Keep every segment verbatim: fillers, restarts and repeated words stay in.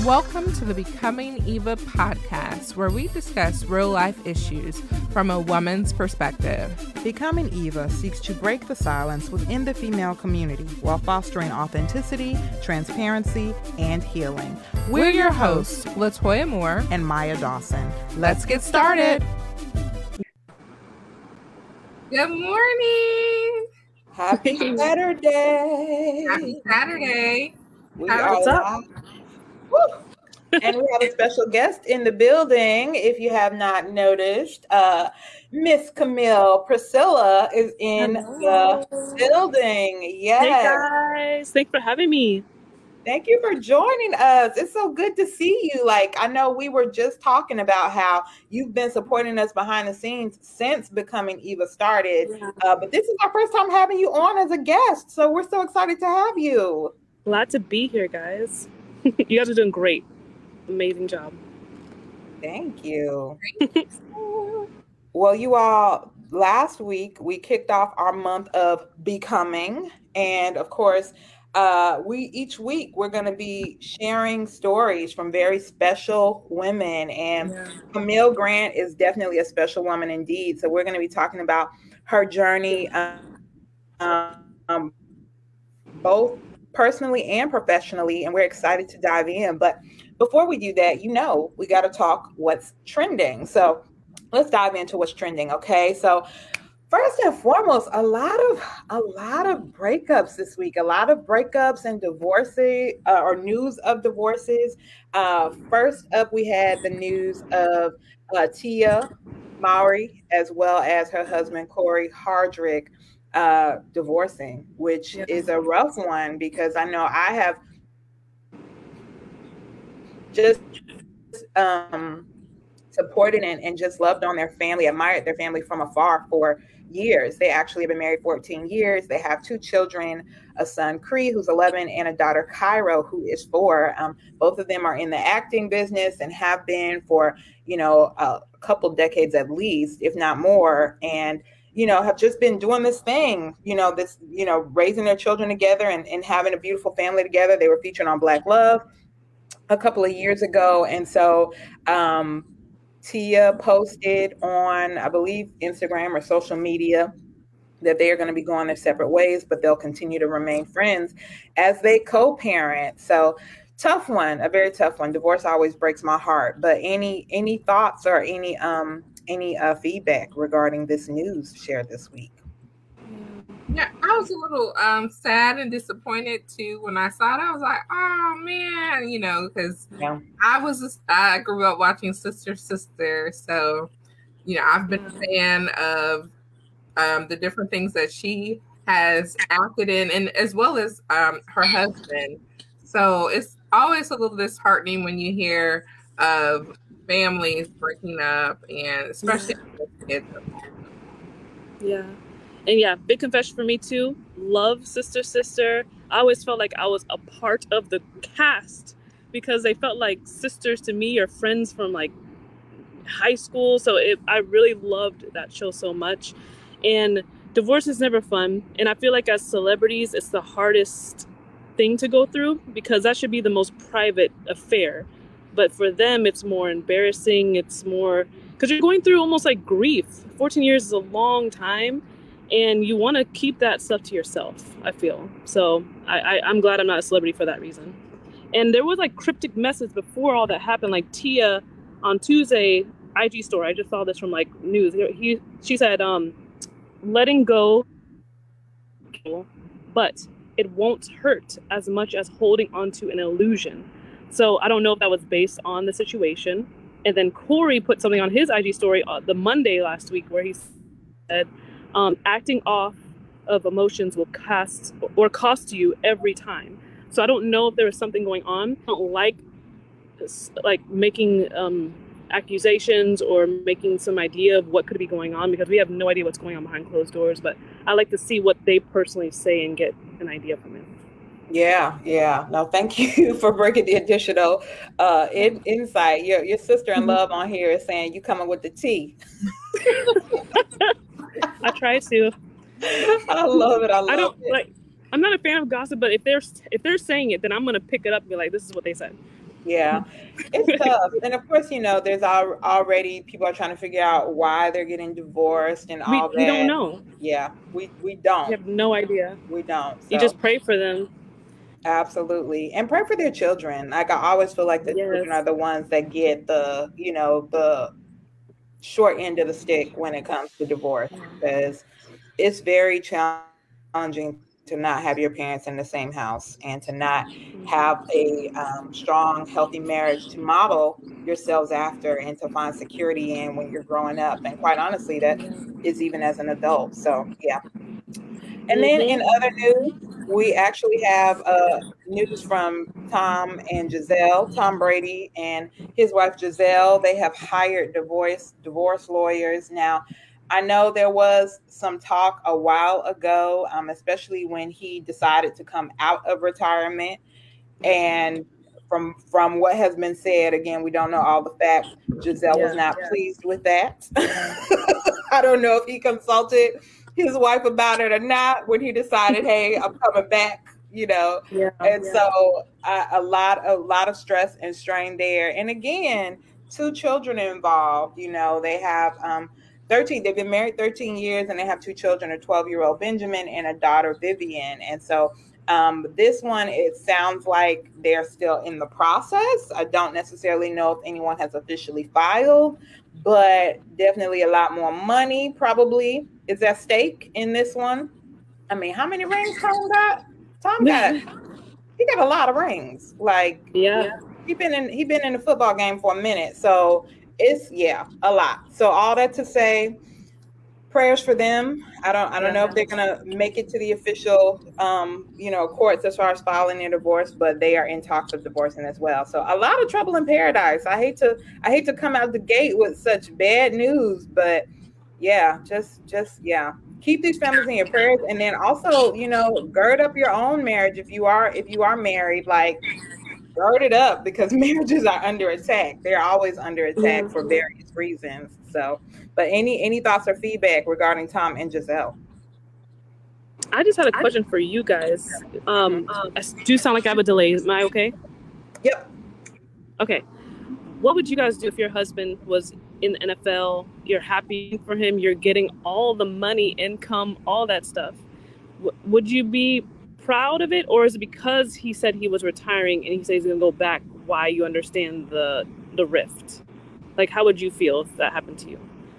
Welcome to the Becoming Eva podcast, where we discuss real-life issues from a woman's perspective. Becoming Eva seeks to break the silence within the female community while fostering authenticity, transparency, and healing. We're, We're your hosts, Latoya Moore and Maya Dawson. Let's get started. Good morning. Happy Saturday. Happy Saturday. We How are live. And we have a special guest in the building. If you have not noticed, uh, Miss Camille Priscilla is in Hello. the building. Yes. Hey guys, thanks for having me. Thank you for joining us. It's so good to see you. Like, I know we were just talking about how you've been supporting us behind the scenes since Becoming Eva started. Yeah. Uh, but this is our first time having you on as a guest. So we're so excited to have you. Glad to be here, guys. You guys are doing great. Amazing job. Thank you. Well, you all, last week we kicked off our month of becoming. And of course, uh, we each week we're going to be sharing stories from very special women. And yeah. Camille Grant is definitely a special woman indeed. So we're going to be talking about her journey, um, um, both personally and professionally. And we're excited to dive in. But before we do that, you know, we got to talk what's trending. So let's dive into what's trending. Okay. So first and foremost, a lot of a lot of breakups this week, a lot of breakups and divorces uh, or news of divorces. Uh, first up, we had the news of uh, Tia Mowry, as well as her husband, Corey Hardrick, uh, divorcing, which yeah. is a rough one because I know I have just um, supported and, and just loved on their family, admired their family from afar for years. They actually have been married fourteen years. They have two children, a son, Cree, who's eleven, and a daughter, Cairo, who is four. Um, both of them are in the acting business and have been for, you know, a couple decades at least, if not more. And, you know, have just been doing this thing, you know, this, you know, raising their children together and, and having a beautiful family together. They were featured on Black Love a couple of years ago. And so um, Tia posted on, I believe, Instagram or social media that they are going to be going their separate ways, but they'll continue to remain friends as they co-parent. So tough one, a very tough one. Divorce always breaks my heart. But any any thoughts or any um any uh, feedback regarding this news shared this week? Yeah, I was a little um, sad and disappointed too when I saw it. I was like, "Oh man," you know, because yeah. I was a, I grew up watching Sister Sister, so you know I've been a fan of um, the different things that she has acted in, and as well as um, her husband. So it's always a little disheartening when you hear of families breaking up, and especially with kids. Yeah. And yeah, big confession for me too. Love Sister Sister. I always felt like I was a part of the cast because they felt like sisters to me or friends from like high school. So it, I really loved that show so much. And divorce is never fun. And I feel like as celebrities, it's the hardest thing to go through because that should be the most private affair. But for them, it's more embarrassing. It's more because you're going through almost like grief. fourteen years is a long time. And you want to keep that stuff to yourself, I feel. So I, I, I'm glad I'm not a celebrity for that reason. And there was like cryptic message before all that happened. Like Tia on Tuesday, I G story, I just saw this from like news. He, she said, um, letting go, but it won't hurt as much as holding onto an illusion. So I don't know if that was based on the situation. And then Corey put something on his I G story uh, the Monday last week where he said, Um, acting off of emotions will cost or cost you every time. So I don't know if there was something going on. I don't like like making um, accusations or making some idea of what could be going on because we have no idea what's going on behind closed doors. But I like to see what they personally say and get an idea from it. Yeah, yeah. No, thank you for bringing the additional uh, in, insight. Your your sister in love on here is saying you coming with the tea. I try to. I love it. I love I don't, it. Like, I'm not a fan of gossip, but if they're if they're saying it, then I'm gonna pick it up and be like, "This is what they said." Yeah, it's tough. And of course, you know, there's al- already people are trying to figure out why they're getting divorced and We all we don't that. know. Yeah, we we We don't. have no idea. We don't. You So just pray for them. absolutely. And pray for their children. Like I always feel like the children Yes. are the ones that get the, you know, the short end of the stick when it comes to divorce because it's very challenging to not have your parents in the same house and to not have a um, strong, healthy marriage to model yourselves after and to find security in when you're growing up. And quite honestly, that is even as an adult. So, yeah. And then in Mhm. other news, we actually have uh, news from Tom and Giselle, Tom Brady and his wife Giselle. They have hired divorce divorce lawyers. Now, I know there was some talk a while ago, um, especially when he decided to come out of retirement. And from from what has been said, again, we don't know all the facts. Giselle was Yeah. not pleased with that. I don't know if he consulted his wife about it or not when he decided, hey, I'm coming back, you know. Yeah. And Yeah. so uh, a lot, a lot of stress and strain there. And again, two children involved. You know, they have um, thirteen. They've been married thirteen years, and they have two children: a twelve-year-old Benjamin and a daughter Vivian. And so um, this one, it sounds like they're still in the process. I don't necessarily know if anyone has officially filed, but definitely a lot more money probably is at stake in this one. I mean, how many rings Tom got? Tom got he got a lot of rings. Like Yeah. he been in he been in the football game for a minute, so it's yeah a lot. So all that to say, prayers for them. I don't I don't know if they're gonna make it to the official um, you know, courts as far as filing their divorce, but they are in talks of divorcing as well. So a lot of trouble in paradise. I hate to I hate to come out the gate with such bad news, but yeah, just just yeah. Keep these families in your prayers, and then also, you know, gird up your own marriage if you are if you are married. Like gird it up because marriages are under attack. They're always under attack for various reasons. So, but any any thoughts or feedback regarding Tom and Giselle? I just had a question for you guys. Um, I do sound like I have a delay. Am I okay? Yep. Okay. What would you guys do if your husband was in the N F L? You're happy for him. You're getting all the money, income, all that stuff. W- would you be proud of it, or is it because he said he was retiring and he said he's going to go back? Why you understand the the rift? Like, how would you feel if that happened to you?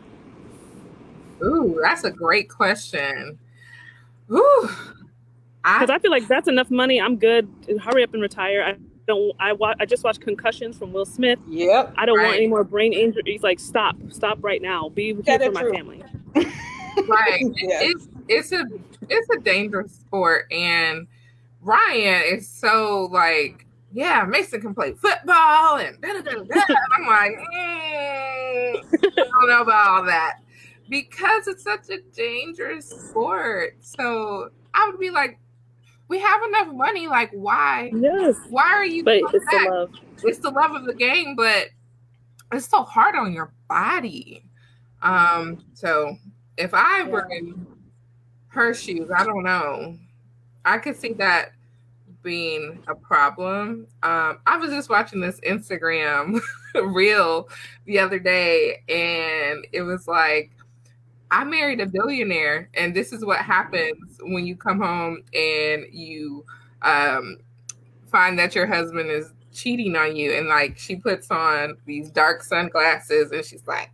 Ooh, that's a great question. Ooh, because I, I feel like that's enough money. I'm good. Hurry up and retire. I don't. I wa- I just watched Concussions from Will Smith. Yep. I don't right. want any more brain injuries. Like, stop, stop right now. Be here for my true. family. Right. Yeah. It's it's a it's a dangerous sport, and Ryan is so like, yeah, Mason can play football, and da, da, da, da. I'm like, mm, I don't know about all that because it's such a dangerous sport. So I would be like, we have enough money. Like, why? Yes. Why are you? But it's back? the love. It's the love of the game, but it's so hard on your body. Um. So if I yeah. were in her shoes, I don't know. I could see that being a problem. Um, I was just watching this Instagram reel the other day, and it was like, I married a billionaire, and this is what happens when you come home and you um, find that your husband is cheating on you. And like, she puts on these dark sunglasses, and she's like,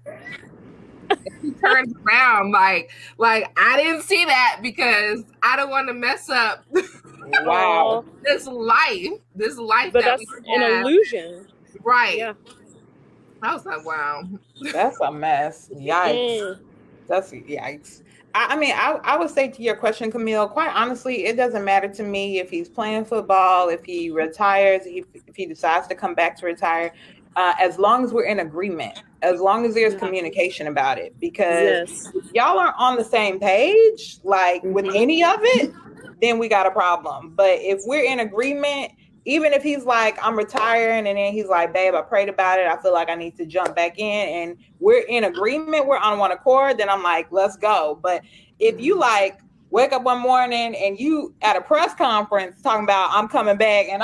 she turns around like, like I didn't see that because I don't want to mess up. Wow, this life, this life. But that that's an have. illusion, right? Yeah. I was like, wow, that's a mess. Yikes. Mm. That's yikes. I, I mean, I, I would say to your question, Camille, quite honestly, it doesn't matter to me if he's playing football, if he retires, if, if he decides to come back to retire, uh, as long as we're in agreement, as long as there's communication about it, because yes. if y'all aren't on the same page, like mm-hmm. with any of it, then we got a problem. But if we're in agreement, even if he's like, I'm retiring, and then he's like, babe, I prayed about it, I feel like I need to jump back in, and we're in agreement, we're on one accord, then I'm like, let's go. But if you like wake up one morning and you at a press conference talking about I'm coming back, and I'm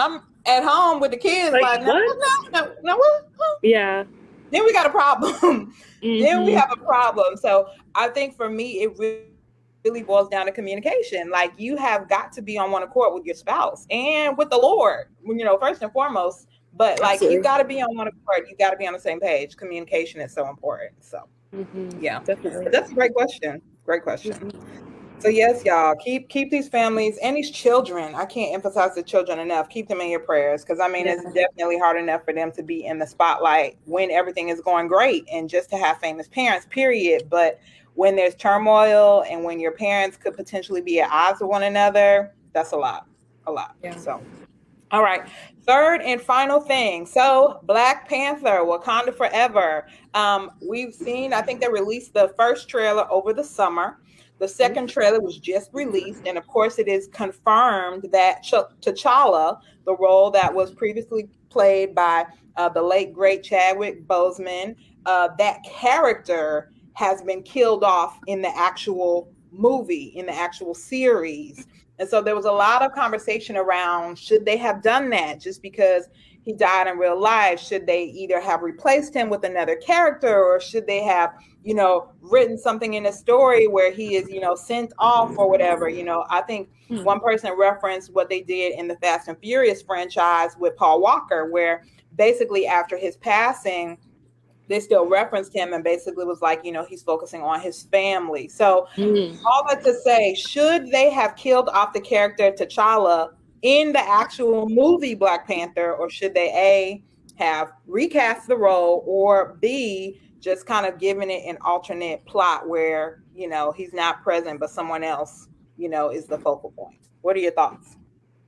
at home with the kids, like, like no, what? no, no, no, what? Huh? Yeah. Then we got a problem. Mm-hmm. Then we have a problem. So I think for me, it really, really boils down to communication. Like you have got to be on one accord with your spouse and with the Lord, you know, first and foremost. But like Absolutely. You got to be on one accord. You got to be on the same page. Communication is so important. So mm-hmm. yeah, definitely. But that's a great question. Great question. Mm-hmm. So yes, y'all, keep keep these families and these children. I can't emphasize the children enough. Keep them in your prayers because I mean, yeah. It's definitely hard enough for them to be in the spotlight when everything is going great and just to have famous parents, period. But when there's turmoil and when your parents could potentially be at odds with one another, that's a lot, a lot. Yeah. So, all right. Third and final thing. So Black Panther, Wakanda Forever. Um, we've seen, I think they released the first trailer over the summer. The second trailer was just released, and of course, it is confirmed that Ch- T'Challa, the role that was previously played by uh, the late great Chadwick Boseman, uh, that character has been killed off in the actual movie, in the actual series. And so there was a lot of conversation around should they have done that just because he died in real life? Should they either have replaced him with another character or should they have, you know, written something in a story where he is, you know, sent off or whatever? You know, I think mm-hmm. one person referenced what they did in the Fast and Furious franchise with Paul Walker, where basically after his passing, they still referenced him and basically was like, you know, he's focusing on his family. So mm-hmm. all that to say, should they have killed off the character T'Challa in the actual movie Black Panther, or should they A, have recast the role, or B, just kind of given it an alternate plot where, you know, he's not present, but someone else, you know, is the focal point? What are your thoughts?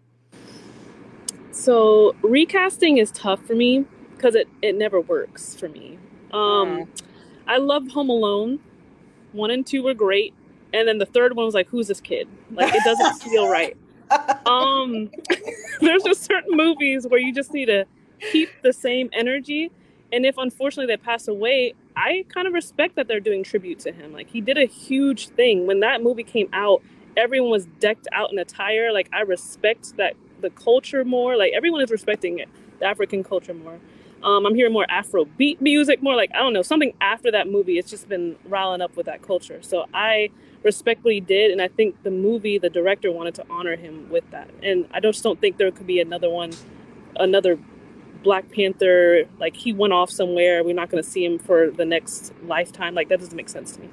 So recasting is tough for me because it, it never works for me. Um, mm. I love Home Alone. One and two were great. And then the third one was like, who's this kid? Like, it doesn't feel right. Um, there's just certain movies where you just need to keep the same energy. And if unfortunately they pass away, I kind of respect that they're doing tribute to him. Like, he did a huge thing. When that movie came out, everyone was decked out in attire. Like, I respect that the culture more. Like, everyone is respecting it, the African culture more. Um, I'm hearing more Afrobeat music, more like, I don't know, something after that movie. It's just been riling up with that culture. So I respect what he did. And I think the movie, the director wanted to honor him with that. And I just don't think there could be another one, another Black Panther, like he went off somewhere. We're not going to see him for the next lifetime. Like, that doesn't make sense to me.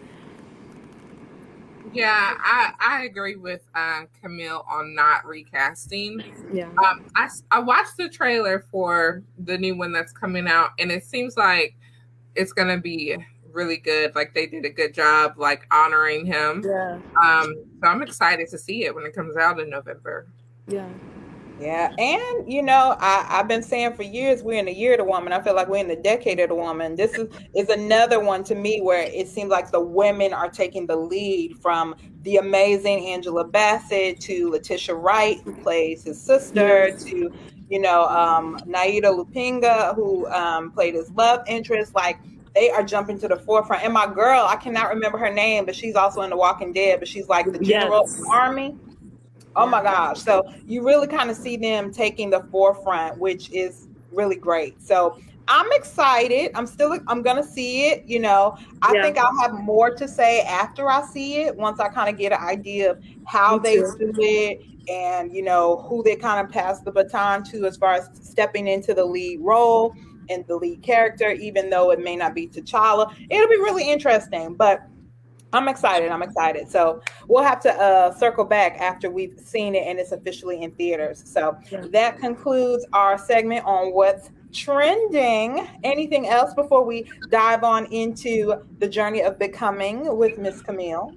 Yeah, I, I agree with uh, Camille on not recasting. Yeah. Um, I, I watched the trailer for the new one that's coming out, and it seems like it's going to be really good. Like, they did a good job, like, honoring him. Yeah. Um, so I'm excited to see it when it comes out in November. Yeah. Yeah, and you know, I, I've been saying for years we're in the year of the woman. I feel like we're in the decade of the woman. This is, is another one to me where it seems like the women are taking the lead, from the amazing Angela Bassett to Letitia Wright, who plays his sister, to, you know, um, Naida Lupinga, who um, played his love interest. Like, they are jumping to the forefront. And my girl, I cannot remember her name, but she's also in The Walking Dead, but she's like the general yes. army. Oh my gosh. So you really kind of see them taking the forefront, which is really great. So I'm excited. I'm still, I'm going to see it. You know, I yeah. think I'll have more to say after I see it, once I kind of get an idea of how they do it and, you know, who they kind of pass the baton to as far as stepping into the lead role and the lead character, even though it may not be T'Challa. It'll be really interesting, but I'm excited. I'm excited. So we'll have to uh, circle back after we've seen it and it's officially in theaters. So yeah. that concludes our segment on what's trending. Anything else before we dive on into the journey of becoming with Miss Camille?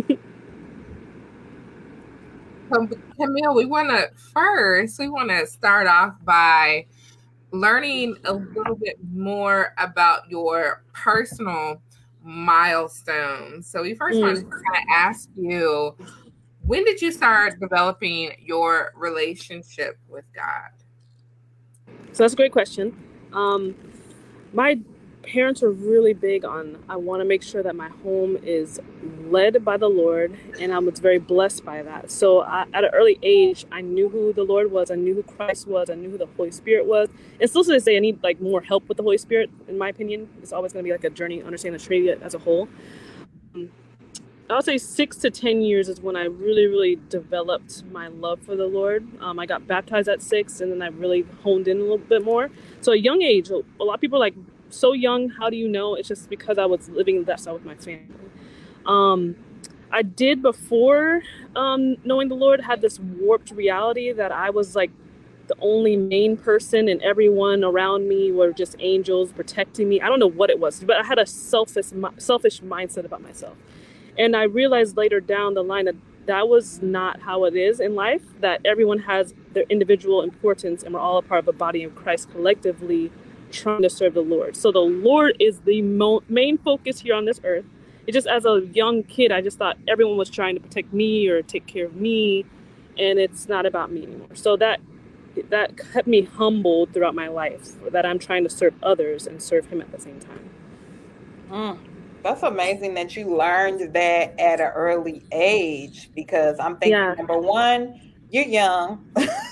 Camille, we want to first, we want to start off by learning a little bit more about your personal milestones. So we first mm. want to kind of ask you, when did you start developing your relationship with God? So that's a great question. Um, my parents are really big on, I want to make sure that my home is led by the Lord, and I was very blessed by that. So I, at an early age, I knew who the Lord was, I knew who Christ was, I knew who the Holy Spirit was. And still to this day, I need like more help with the Holy Spirit, in my opinion. It's always going to be like a journey, understanding the Trinity as a whole. Um, I'll say six to ten years is when I really, really developed my love for the Lord. Um, I got baptized at six, and then I really honed in a little bit more. So at a young age, a lot of people are like, so young, how do you know? It's just because I was living that side with my family. Um, I did before um, knowing the Lord had this warped reality that I was like the only main person and everyone around me were just angels protecting me. I don't know what it was, but I had a selfish, selfish mindset about myself. And I realized later down the line that that was not how it is in life, that everyone has their individual importance and we're all a part of the body of Christ collectively trying to serve the Lord. So the Lord is the mo- main focus here on this earth. It just, as a young kid, I just thought everyone was trying to protect me or take care of me, and it's not about me anymore. So that that kept me humbled throughout my life, that I'm trying to serve others and serve Him at the same time. Mm. That's amazing that you learned that at an early age, because I'm thinking, yeah. Number one, you're young.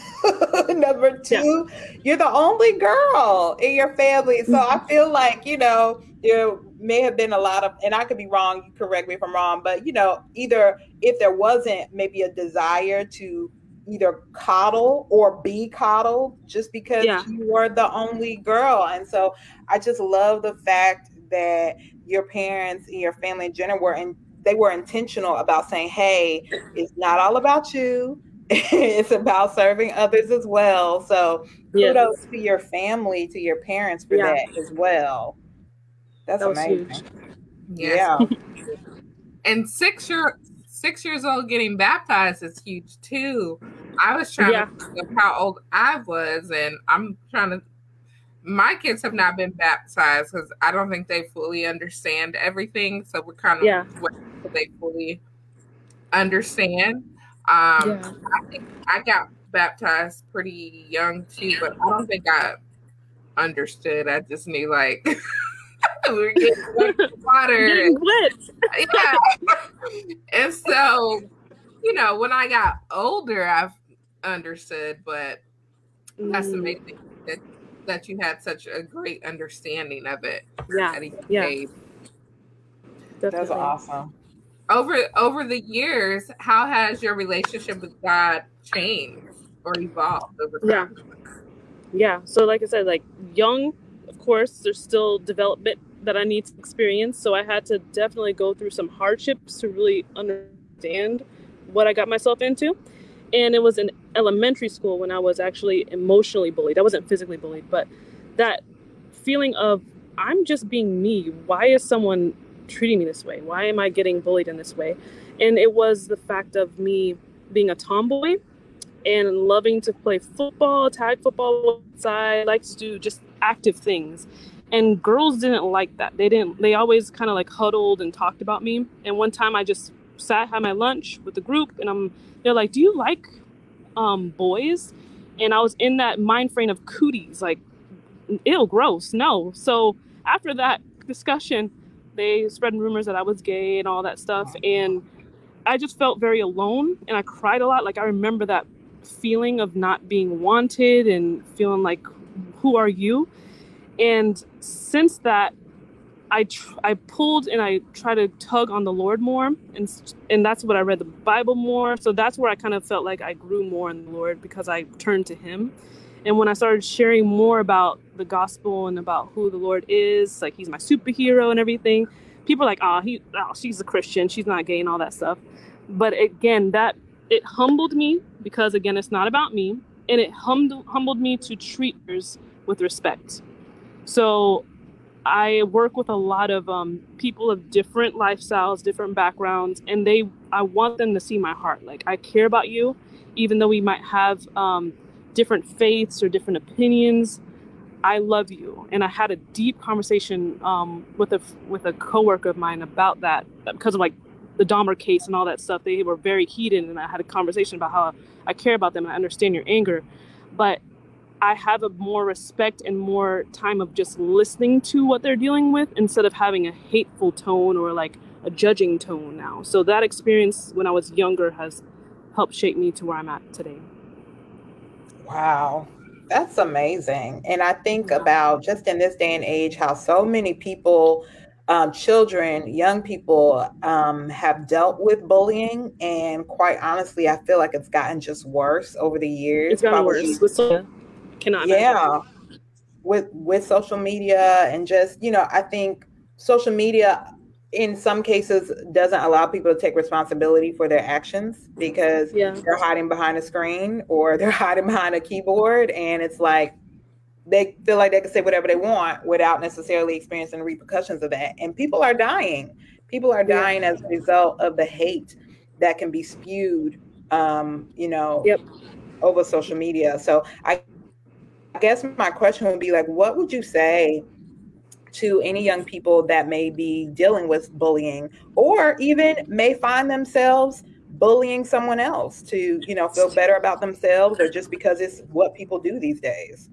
Number two, yeah. You're the only girl in your family. So I feel like, you know, there may have been a lot of, and I could be wrong, you correct me if I'm wrong, but, you know, either if there wasn't maybe a desire to either coddle or be coddled just because yeah. you were the only girl. And so I just love the fact that your parents and your family in general were in, they were intentional about saying, hey, it's not all about you. It's about serving others as well. So kudos yes. to your family, to your parents for yeah. that as well. That's that amazing. Yes. Yeah. And six year six years old getting baptized is huge too. I was trying yeah. to think of how old I was, and I'm trying to my kids have not been baptized because I don't think they fully understand everything. So we're kind of yeah. waiting until they fully understand. Um, yeah. I think I got baptized pretty young too, but I don't think I understood. I just knew like we were getting water. Getting wet. Yeah. And so, you know, when I got older, I've understood, but that's mm. amazing that that you had such a great understanding of it. Yeah. At a young yeah. age. That's awesome. Over over the years, how has your relationship with God changed or evolved over time? Yeah. Yeah. So like I said, like young, of course, there's still development that I need to experience. So I had to definitely go through some hardships to really understand what I got myself into. And it was in elementary school when I was actually emotionally bullied. I wasn't physically bullied, but that feeling of, I'm just being me. Why is someone treating me this way? Why am I getting bullied in this way? And it was the fact of me being a tomboy and loving to play football, tag football outside, like to do just active things. And girls didn't like that. They didn't, they always kind of like huddled and talked about me. And one time I just sat, had my lunch with the group, and I'm, they're like, do you like um, boys? And I was in that mind frame of cooties, like, ew, gross, no. So after that discussion, they spread rumors that I was gay and all that stuff. And I just felt very alone, and I cried a lot. Like, I remember that feeling of not being wanted and feeling like, who are you? And since that, I tr- I pulled and I tried to tug on the Lord more, and and that's what I read the Bible more. So that's where I kind of felt like I grew more in the Lord, because I turned to Him. And when I started sharing more about the gospel and about who the Lord is, like He's my superhero and everything, people are like, oh, he, oh, she's a Christian, she's not gay and all that stuff. But again, that it humbled me, because again, it's not about me, and it humbled humbled me to treat others with respect. So I work with a lot of um, people of different lifestyles, different backgrounds, and they, I want them to see my heart. Like, I care about you, even though we might have um, different faiths or different opinions. I love you. And I had a deep conversation um, with a with a coworker of mine about that, because of like the Dahmer case and all that stuff. They were very heated, and I had a conversation about how I care about them and I understand your anger. But I have a more respect and more time of just listening to what they're dealing with instead of having a hateful tone or like a judging tone now. So that experience when I was younger has helped shape me to where I'm at today. Wow, that's amazing. And I think about just in this day and age, how so many people, um, children, young people, um, have dealt with bullying. And quite honestly, I feel like it's gotten just worse over the years. It's gotten probably worse. With so- cannot yeah. imagine. With, with social media and just, you know, I think social media in some cases doesn't allow people to take responsibility for their actions because yeah. they're hiding behind a screen or they're hiding behind a keyboard. And it's like, they feel like they can say whatever they want without necessarily experiencing the repercussions of that. And people are dying. People are dying yeah. as a result of the hate that can be spewed, um, you know, yep. over social media. So I I guess my question would be like, what would you say to any young people that may be dealing with bullying or even may find themselves bullying someone else to, you know, feel better about themselves or just because it's what people do these days?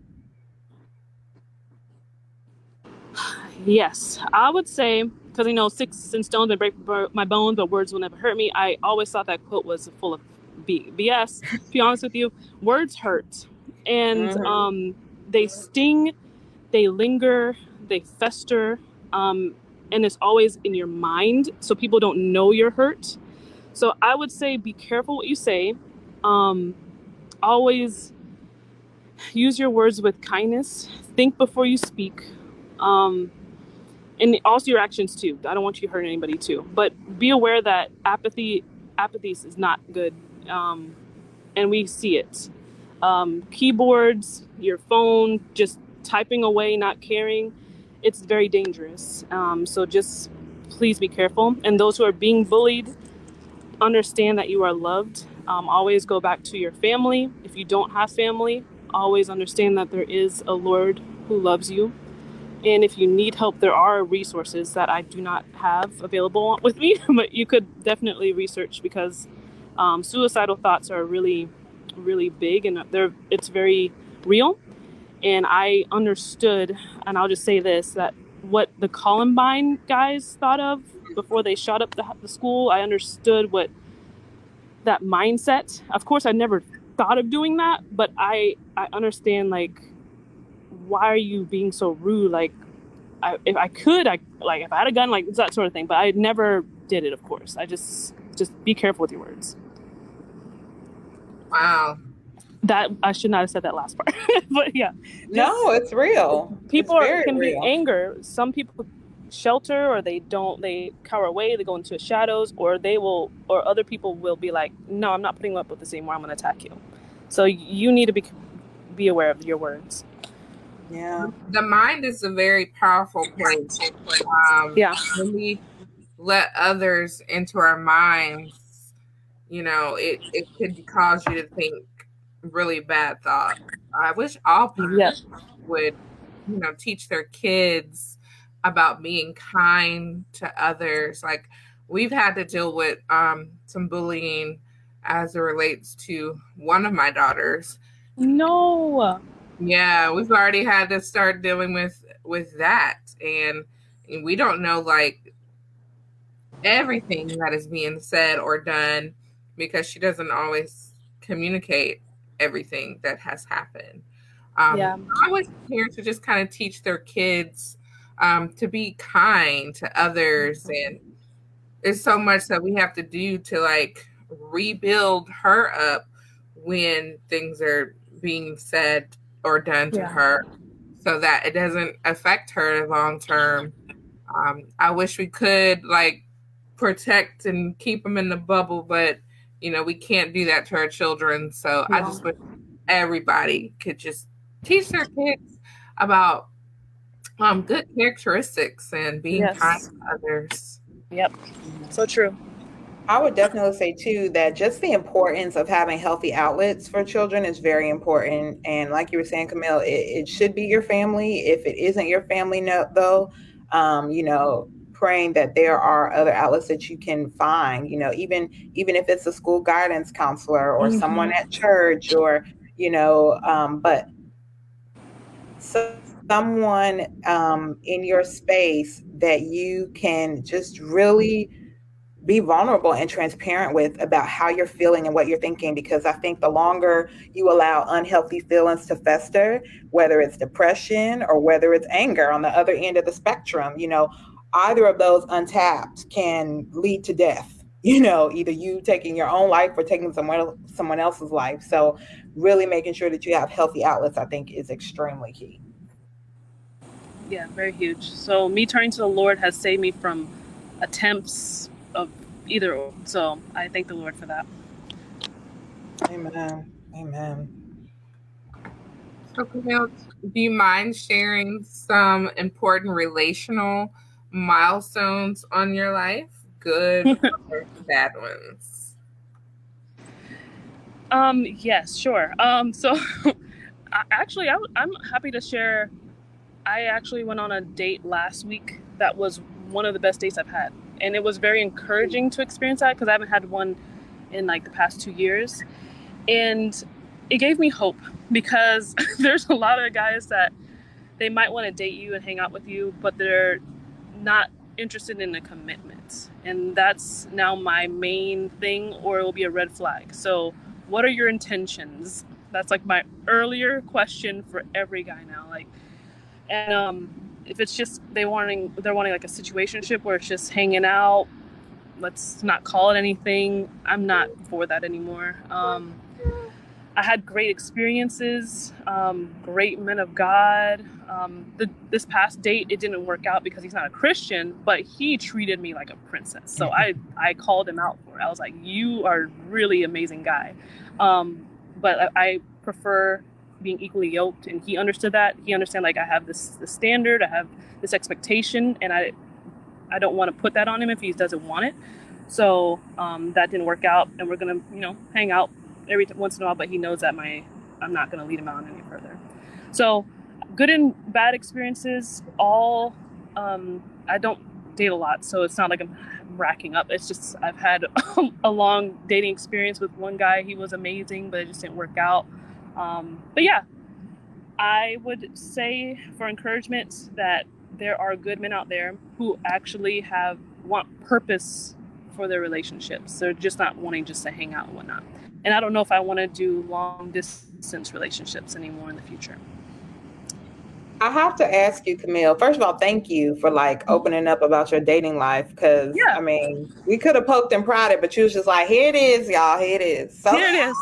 Yes, I would say, because, you know, six and stones may break my bones, but words will never hurt me. I always thought that quote was full of B S. To be honest with you, words hurt. And mm-hmm. um, they sting, they linger, they fester, um, and it's always in your mind, so people don't know you're hurt. So I would say be careful what you say. Um, always use your words with kindness. Think before you speak. Um, and also your actions too. I don't want you to hurt anybody too. But be aware that apathy, apathy is not good, um, and we see it. Um, keyboards, your phone, just typing away, not caring, it's very dangerous. Um, so just please be careful. And those who are being bullied, understand that you are loved. Um, always go back to your family. If you don't have family, always understand that there is a Lord who loves you. And if you need help, there are resources that I do not have available with me, but you could definitely research because um, suicidal thoughts are really really big and they're it's very real. And I understood, and I'll just say this, that what the Columbine guys thought of before they shot up the, the school, I understood what that mindset. Of course, I never thought of doing that, but I I understand, like, why are you being so rude? Like, I, if I could, I like if I had a gun, like that sort of thing. But I never did it. Of course, I just just be careful with your words. Wow. That I should not have said that last part, but yeah. No, it's real. People it's are, can real. be anger. Some people shelter, or they don't. They cower away. They go into shadows, or they will, or other people will be like, "No, I'm not putting up with this anymore. I'm going to attack you." So you need to be be aware of your words. Yeah, the mind is a very powerful place. Um, yeah, when we let others into our minds, you know, it, it could cause you to think really bad thoughts. I wish all people yeah. would, you know, teach their kids about being kind to others. Like, we've had to deal with um, some bullying as it relates to one of my daughters. No. Yeah, we've already had to start dealing with with that, and, and we don't know like everything that is being said or done because she doesn't always communicate everything that has happened. Um, yeah. I wish parents would just kind of teach their kids um, to be kind to others, and there's so much that we have to do to like rebuild her up when things are being said or done to yeah. her, so that it doesn't affect her long term. Um, I wish we could like protect and keep them in the bubble, but you know, we can't do that to our children. So no. I just wish everybody could just teach their kids about um, good characteristics and being yes. kind to others. Yep, so true. I would definitely say too that just the importance of having healthy outlets for children is very important. And like you were saying, Camille, it, it should be your family. If it isn't your family, no, though, um, you know, praying that there are other outlets that you can find, you know, even even if it's a school guidance counselor or mm-hmm. someone at church or, you know, um, but so, someone um, in your space that you can just really be vulnerable and transparent with about how you're feeling and what you're thinking, because I think the longer you allow unhealthy feelings to fester, whether it's depression or whether it's anger on the other end of the spectrum, you know, either of those untapped can lead to death, you know, either you taking your own life or taking someone someone else's life. So really making sure that you have healthy outlets, I think, is extremely key. Yeah, very huge. So me turning to the Lord has saved me from attempts of either or. So I thank the Lord for that. Amen. Amen. So, Camille, do you mind sharing some important relational milestones on your life? Good or bad ones? Um, yes, sure. Um, so actually, I, I'm happy to share. I actually went on a date last week that was one of the best dates I've had. And it was very encouraging to experience that because I haven't had one in like the past two years. And it gave me hope because there's a lot of guys that they might want to date you and hang out with you, but they're not interested in a commitment. And that's now my main thing, or it will be a red flag. So what are your intentions? That's like my earlier question for every guy now. Like, and um, if it's just they wanting they're wanting like a situationship where it's just hanging out, let's not call it anything. I'm not for that anymore. Um, I had great experiences, um, great men of God. Um, the, this past date, it didn't work out because he's not a Christian, but he treated me like a princess. So I, I called him out for it. I was like, you are a really amazing guy. Um, but I, I prefer being equally yoked, and he understood that. He understood like I have this, this standard, I have this expectation, and I I don't want to put that on him if he doesn't want it. So um, that didn't work out, and we're gonna you know hang out every t- once in a while. But he knows that my I'm not gonna lead him on any further. So good and bad experiences. All um, I don't date a lot, so it's not like I'm racking up. It's just I've had a long dating experience with one guy. He was amazing, but it just didn't work out. Um, but yeah, I would say for encouragement that there are good men out there who actually have want purpose for their relationships. They're just not wanting just to hang out and whatnot. And I don't know if I want to do long distance relationships anymore in the future. I have to ask you, Camille, first of all, thank you for like opening up about your dating life. Cause yeah. I mean, we could have poked and prodded, but you was just like, here it is, y'all, here it is. So here it is.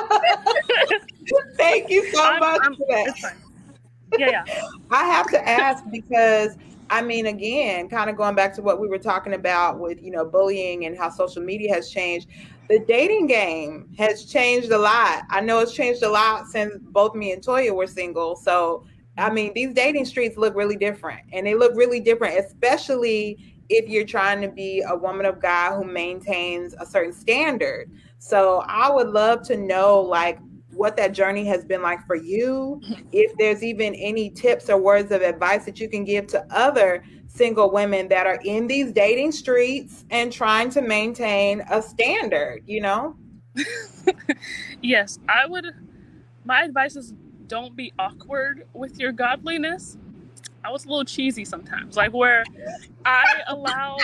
Thank you so I'm, much I'm, for that. It's fine. Yeah, yeah. I have to ask because, I mean, again, kind of going back to what we were talking about with, you know, bullying and how social media has changed. The dating game has changed a lot. I know it's changed a lot since both me and Toya were single. So, I mean, these dating streets look really different, and they look really different, especially if you're trying to be a woman of God who maintains a certain standard. So I would love to know, like, what that journey has been like for you, if there's even any tips or words of advice that you can give to other single women that are in these dating streets and trying to maintain a standard, you know? Yes, I would, my advice is don't be awkward with your godliness. I was a little cheesy sometimes, like where I allowed,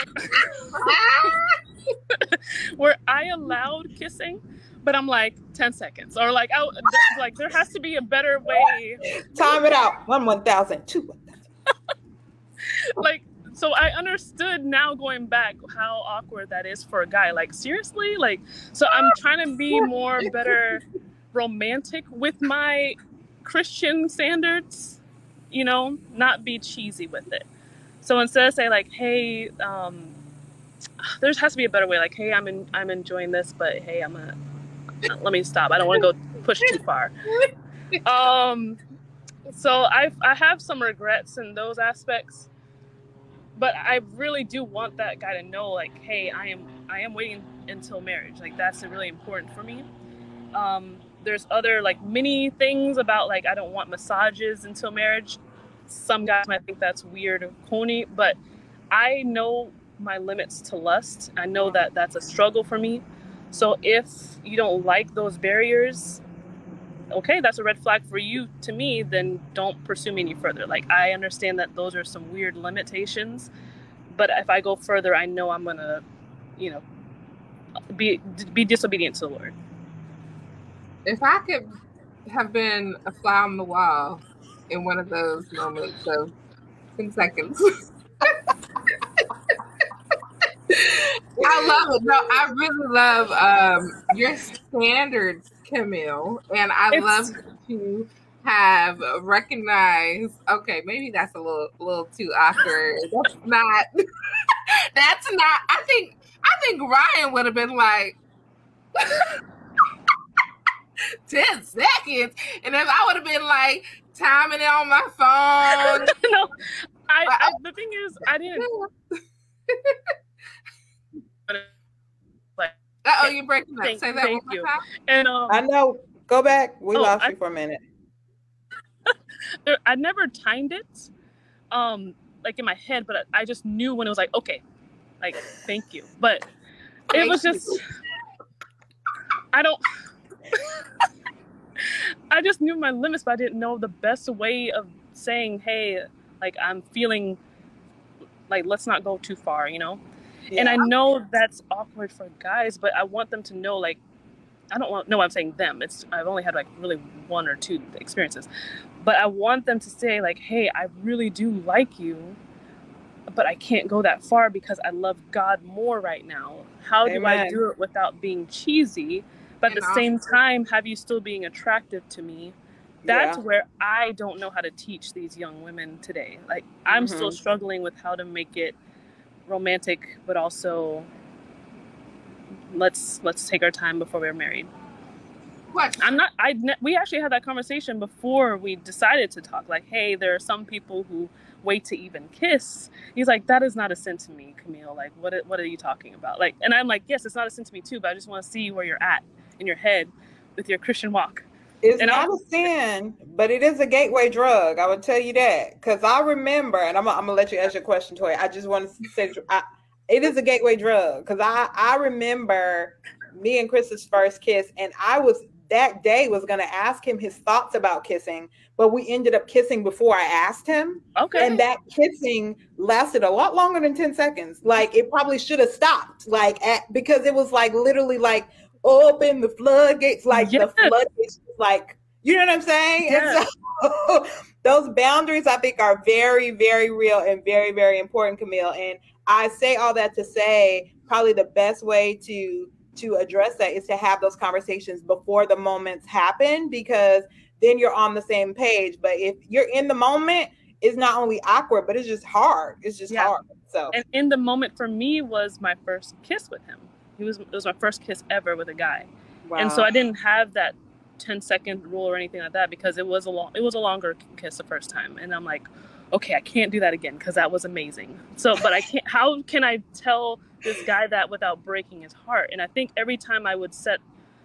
where I allowed kissing, but I'm like ten seconds, or like I like there has to be a better way. Time it out. One one thousand, two one thousand. Like, so I understood now going back how awkward that is for a guy. Like, seriously, like, so I'm trying to be more better romantic with my Christian standards, you know, not be cheesy with it. So instead of say like, hey, um, there has to be a better way. Like, hey, I'm in, I'm enjoying this, but hey, I'm gonna. Let me stop. I don't want to go push too far. Um, so I I have some regrets in those aspects, but I really do want that guy to know, like, hey, I am I am waiting until marriage. Like, that's really important for me. Um, there's other like many things about like I don't want massages until marriage. Some guys might think that's weird or corny, but I know my limits to lust. I know that that's a struggle for me. So if you don't like those barriers, okay, that's a red flag for you to me, then don't pursue me any further. Like, I understand that those are some weird limitations, but if I go further, I know I'm going to, you know, be be disobedient to the Lord. If I could have been a fly on the wall in one of those moments of ten seconds. I love it. No, I really love um, your standards, Camille, and I it's... love that you have recognized. Okay, maybe that's a little, little too awkward. That's not. That's not. I think. I think Ryan would have been like ten seconds, and if I would have been like timing it on my phone. No, I, I. The thing is, I didn't. Like, oh, you're breaking up. Thank, Say that thank one you. more time. And um, I know. Go back. We oh, lost I, you for a minute. there, I never timed it, um, like in my head, but I, I just knew when it was like, okay, like thank you. But it was just, I don't. I just knew my limits, but I didn't know the best way of saying, hey, like I'm feeling like let's not go too far, you know. Yeah. And I know that's awkward for guys, but I want them to know, like, I don't want, no, I'm saying them. It's, I've only had like really one or two experiences, but I want them to say like, hey, I really do like you, but I can't go that far because I love God more right now. How Amen. do I do it without being cheesy, but at the same time, have you still being attractive to me? That's yeah. where I don't know how to teach these young women today. Like, I'm mm-hmm. still struggling with how to make it romantic, but also let's let's take our time before we're married. What? I'm not. I we actually had that conversation before we decided to talk. Like, hey, there are some people who wait to even kiss. He's like, that is not a sin to me, Camille. Like, what what are you talking about? Like, and I'm like, yes, it's not a sin to me too, but I just want to see where you're at in your head with your Christian walk. It's and not I'm, a sin, but it is a gateway drug. I would tell you that, because I remember, and I'm, I'm gonna let you ask your question, Toy. I just want to say, I, it is a gateway drug, because I I remember me and Chris's first kiss, and I was that day was gonna ask him his thoughts about kissing, but we ended up kissing before I asked him. Okay. And that kissing lasted a lot longer than ten seconds. Like, it probably should have stopped, like at because it was like literally like. Open the floodgates, like yes. the floodgates, like, you know what I'm saying? Yes. And so those boundaries, I think, are very, very real and very, very important, Camille. And I say all that to say, probably the best way to to address that is to have those conversations before the moments happen, because then you're on the same page. But if you're in the moment, it's not only awkward, but it's just hard. It's just yeah. hard. So, and in the moment for me was my first kiss with him. He was, it was my first kiss ever with a guy. Wow. And so I didn't have that ten second rule or anything like that, because it was a long, it was a longer kiss the first time. And I'm like, okay, I can't do that again, because that was amazing. So, but I can't, how can I tell this guy that without breaking his heart? And I think every time I would set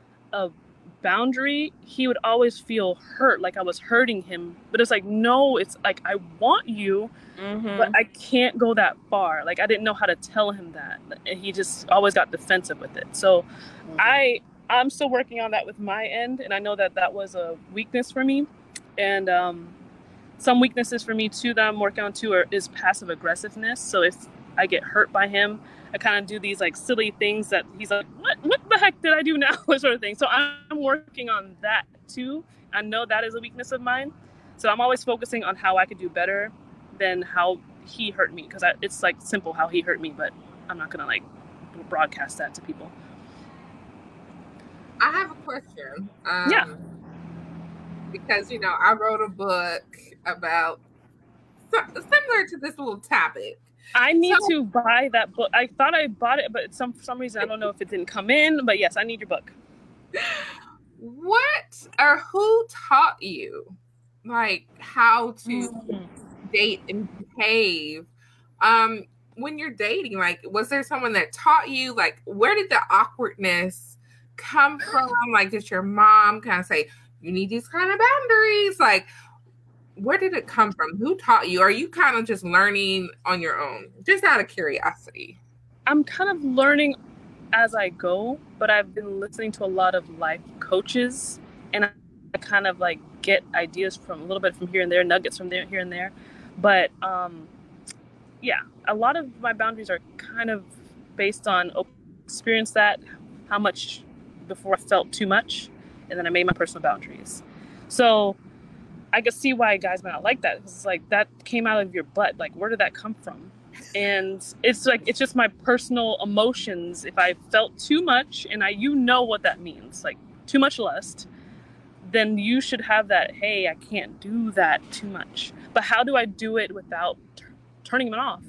a boundary, he would always feel hurt, like I was hurting him. But it's like, no, it's like, I want you, mm-hmm. but I can't go that far. Like, I didn't know how to tell him that. And he just always got defensive with it. So mm-hmm. I, I'm still working on that with my end. And I know that that was a weakness for me. And um, some weaknesses for me too, that I'm working on too, are, is passive aggressiveness. So if I get hurt by him, I kind of do these like silly things that he's like, what, what the heck did I do now? sort of thing. So I'm working on that too. I know that is a weakness of mine. So I'm always focusing on how I could do better than how he hurt me. Because it's like simple how he hurt me, but I'm not going to like broadcast that to people. I have a question. Um, yeah. Because, you know, I wrote a book about similar to this little topic. I need so, to buy that book. I thought I bought it, but some for some reason I don't know if it didn't come in. But yes, I need your book. What or who taught you, like, how to mm-hmm. date and behave um, when you're dating? Like, was there someone that taught you? Like, where did the awkwardness come from? Like, did your mom kind of say you need these kind of boundaries? Like, where did it come from? Who taught you? Or are you kind of just learning on your own? Just out of curiosity. I'm kind of learning as I go, but I've been listening to a lot of life coaches, and I kind of like get ideas from a little bit from here and there, nuggets from there, here and there. But um, yeah, a lot of my boundaries are kind of based on experience that, how much before I felt too much, and then I made my personal boundaries. So I could see why guys might not like that. It's like, that came out of your butt. Like, where did that come from? And it's like, it's just my personal emotions. If I felt too much, and I, you know what that means, like too much lust, then you should have that, hey, I can't do that too much. But how do I do it without t- turning them off?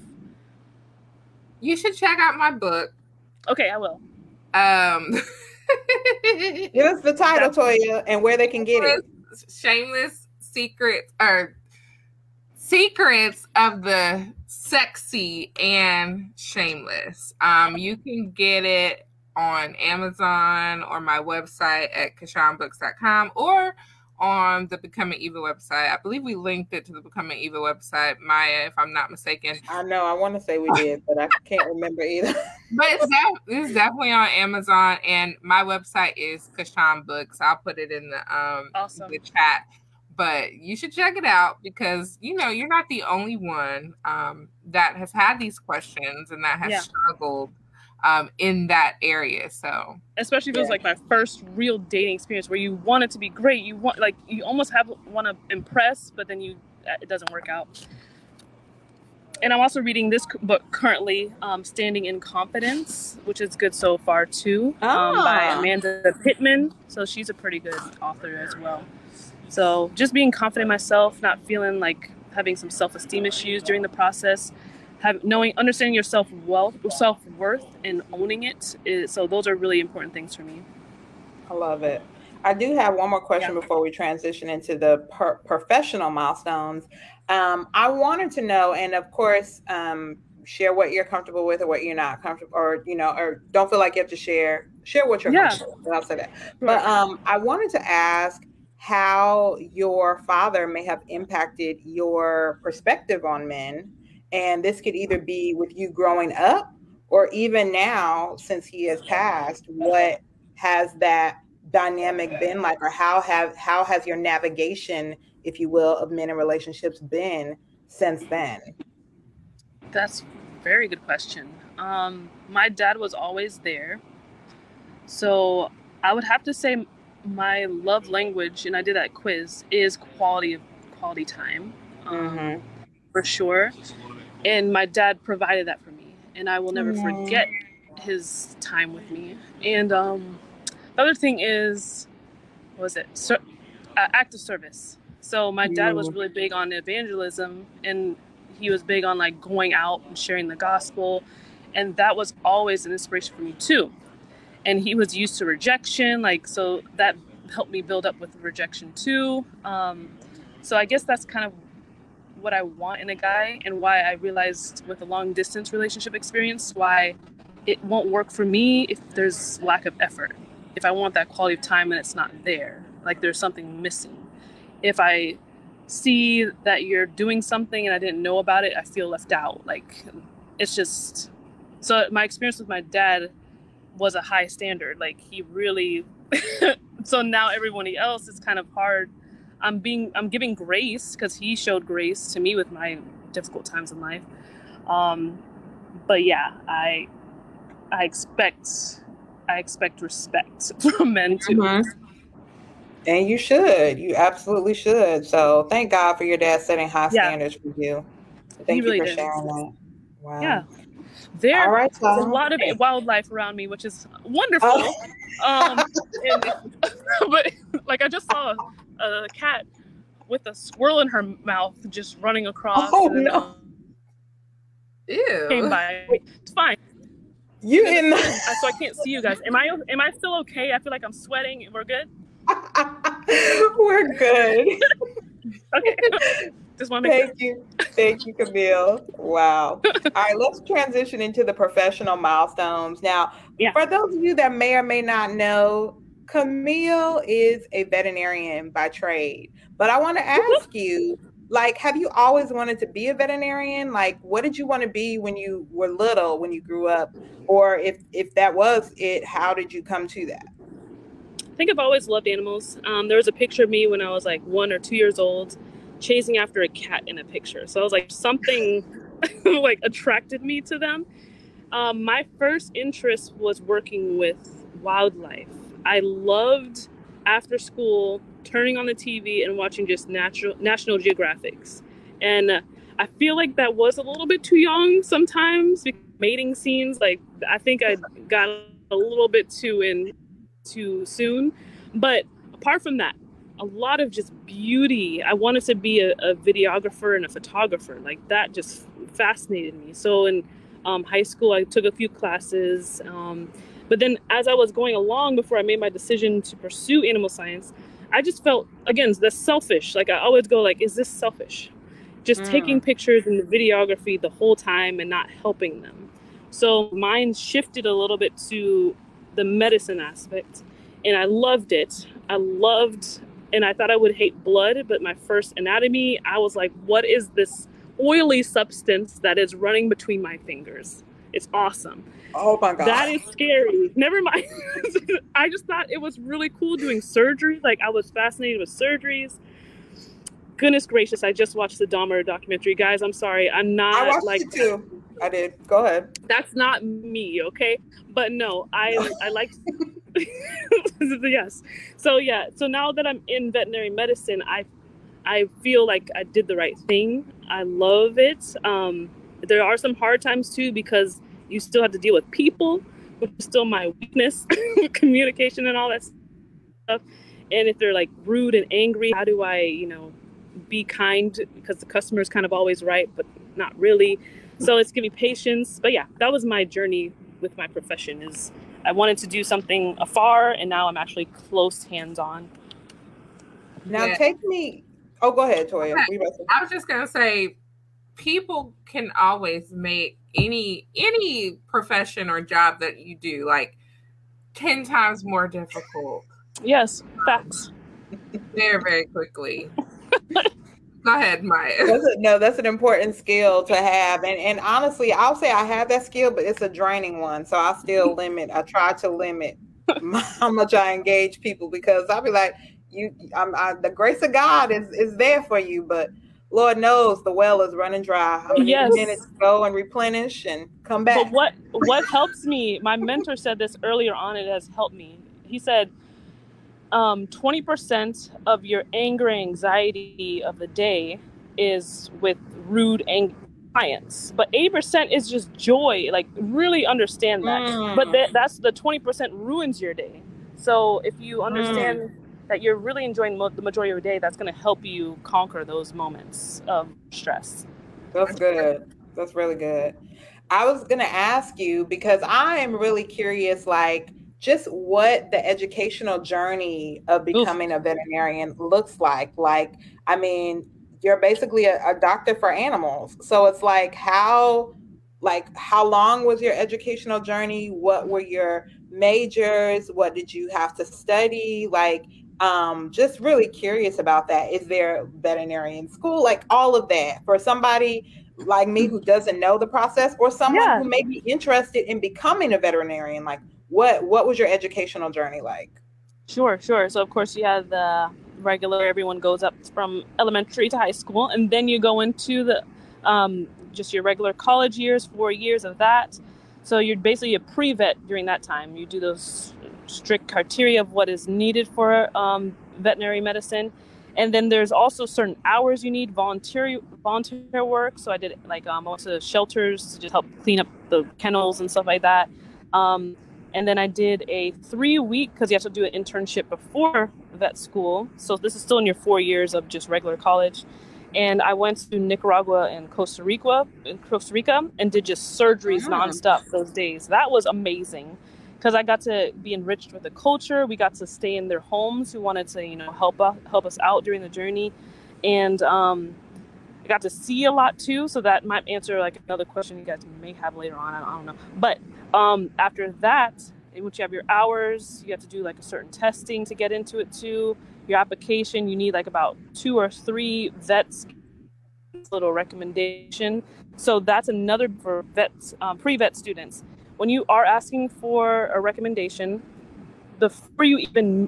You should check out my book. Okay, I will. Um, Give us the title, Toya, and where they can get it. Shameless Secrets, or Secrets of the Sexy and Shameless. Um, you can get it on Amazon or my website at kashan books dot com, or on the Becoming Eva website. I believe we linked it to the Becoming Eva website, Maya, if I'm not mistaken. I know, I want to say we did, but I can't remember either. But it's, def- it's definitely on Amazon, and my website is Kashan Books. I'll put it in the um awesome. the chat. But you should check it out, because, you know, you're not the only one um, that has had these questions and that has yeah. struggled um, in that area. So especially if it was like my first real dating experience where you want it to be great. You want, like, you almost have want to impress, but then you, it doesn't work out. And I'm also reading this book currently, um, Standing in Confidence, which is good so far too, ah. um, by Amanda Pittman. So she's a pretty good author as well. So just being confident in myself, not feeling like having some self-esteem issues during the process, have knowing, understanding your self-wealth, self-worth, and owning it. Is, so those are really important things for me. I love it. I do have one more question yeah. before we transition into the per- professional milestones. Um, I wanted to know, and of course, um, share what you're comfortable with or what you're not comfortable, or, you know, or don't feel like you have to share, share what you're yeah. comfortable with. I'll say that. Sure. But um, I wanted to ask how your father may have impacted your perspective on men. And this could either be with you growing up, or even now, since he has passed, what has that dynamic been like, or how have how has your navigation, if you will, of men and relationships been since then? That's a very good question. Um, my dad was always there. So I would have to say my love language, and I did that quiz, is quality of quality time, um, mm-hmm. for sure. And my dad provided that for me, and I will never mm-hmm. forget his time with me. And um, the other thing is, what was it? Ser- uh, act of service. So my dad was really big on evangelism, and he was big on like going out and sharing the gospel, and that was always an inspiration for me too. And he was used to rejection, like, so that helped me build up with rejection too. Um, so I guess that's kind of what I want in a guy, and why I realized with a long distance relationship experience, why it won't work for me if there's lack of effort. If I want that quality of time and it's not there, like there's something missing. If I see that you're doing something and I didn't know about it, I feel left out. Like, it's just, so my experience with my dad was a high standard. Like, he really, so now everyone else is kind of hard. I'm being, I'm giving grace because he showed grace to me with my difficult times in life. Um, but yeah, I, I expect, I expect respect from men too. Mm-hmm. And you should, you absolutely should. So thank God for your dad setting high yeah. standards for you. Thank really you for did. sharing that. Wow. Yeah. There's right, so. a lot of wildlife around me, which is wonderful. Oh. um, and, but like I just saw a, a cat with a squirrel in her mouth just running across. Oh, and, no. uh, Ew. Came by. It's fine. You in the- so I can't see you guys. Am I am I still okay? I feel like I'm sweating. We're good? We're good. Okay. Just want to make Thank you. Thank you, Camille. Wow. All right, let's transition into the professional milestones. Now, yeah. for those of you that may or may not know, Camille is a veterinarian by trade. But I want to ask you, like, have you always wanted to be a veterinarian? Like, what did you want to be when you were little, when you grew up? Or if, if that was it, how did you come to that? think I've always loved animals. Um, there was a picture of me when I was like one or two years old, chasing after a cat in a picture. So I was like, something like attracted me to them. Um, my first interest was working with wildlife. I loved after school turning on the T V and watching just natural National Geographics. And uh, I feel like that was a little bit too young sometimes. Mating scenes, like I think I got a little bit too in too soon. But apart from that, a lot of just beauty. I wanted to be a, a videographer and a photographer. Like that just fascinated me. So in um, high school, I took a few classes. Um, but then as I was going along, before I made my decision to pursue animal science, I just felt, again, that's selfish. Like I always go like, is this selfish? Just mm. taking pictures and the videography the whole time and not helping them. So mine shifted a little bit to the medicine aspect, and I loved it. I loved, and I thought I would hate blood, but my first anatomy, I was like, what is this oily substance that is running between my fingers? It's awesome. Oh my God. That is scary. Never mind. I just thought it was really cool doing surgery. Like I was fascinated with surgeries. Goodness gracious, I just watched the Dahmer documentary. Guys, I'm sorry. I'm not I watched like it too. I did. Go ahead. That's not me, okay? But no, I I like yes. So yeah, so now that I'm in veterinary medicine, I I feel like I did the right thing. I love it. Um, there are some hard times too, because you still have to deal with people, which is still my weakness, communication and all that stuff. And if they're like rude and angry, how do I, you know, be kind, because the customer is kind of always right, but not really. So it's giving me patience. But yeah, that was my journey with my profession. Is I wanted to do something afar, and now I'm actually close hands-on. Now yeah. take me. Oh, go ahead, Toya. Okay. I was just gonna say, people can always make any any profession or job that you do like ten times more difficult. Yes, facts. Very, very quickly. Go ahead, Maya. That's a, no, that's an important skill to have. And and honestly, I'll say I have that skill, but it's a draining one. So I still limit. I try to limit how much I engage people, because I'll be like, you, I'm, I, the grace of God is, is there for you, but Lord knows the well is running dry. I'm gonna yes. need a minute to go and replenish and come back. But what what helps me, my mentor said this earlier on, it has helped me. He said, um, twenty percent of your anger and anxiety of the day is with rude ang- clients, but eighty percent is just joy. Like, really understand that. Mm. But th- that's the twenty percent ruins your day. So if you understand mm. that you're really enjoying mo- the majority of your day, that's going to help you conquer those moments of stress. That's good. That's really good. I was going to ask you, because I am really curious, like, just what the educational journey of becoming Oof. a veterinarian looks like. Like, I mean, you're basically a, a doctor for animals. So it's like, how, like, how long was your educational journey? What were your majors? What did you have to study? Like, um, just really curious about that. Is there a veterinarian school? Like, all of that for somebody like me who doesn't know the process, or someone yeah. who may be interested in becoming a veterinarian. Like, what, what was your educational journey like? Sure, sure. So of course you have the regular, everyone goes up from elementary to high school, and then you go into the, um, just your regular college years, four years of that. So you're basically a pre-vet during that time. You do those strict criteria of what is needed for um, veterinary medicine. And then there's also certain hours you need, volunteer volunteer work. So I did like um, most of the shelters to just help clean up the kennels and stuff like that. Um, and then I did a three week, because you have to do an internship before vet school. So this is still in your four years of just regular college. And I went to Nicaragua and Costa Rica, in Costa Rica, and did just surgeries mm. nonstop those days. That was amazing, because I got to be enriched with the culture. We got to stay in their homes who wanted to, you know, help us, help us out during the journey. And um, I got to see a lot too. So that might answer like another question you guys may have later on. I don't, I don't know. But um, after that, once you have your hours, you have to do like a certain testing to get into it too. Your application, you need like about two or three vets, little recommendation. So that's another for vets, um, pre-vet students. When you are asking for a recommendation, before you even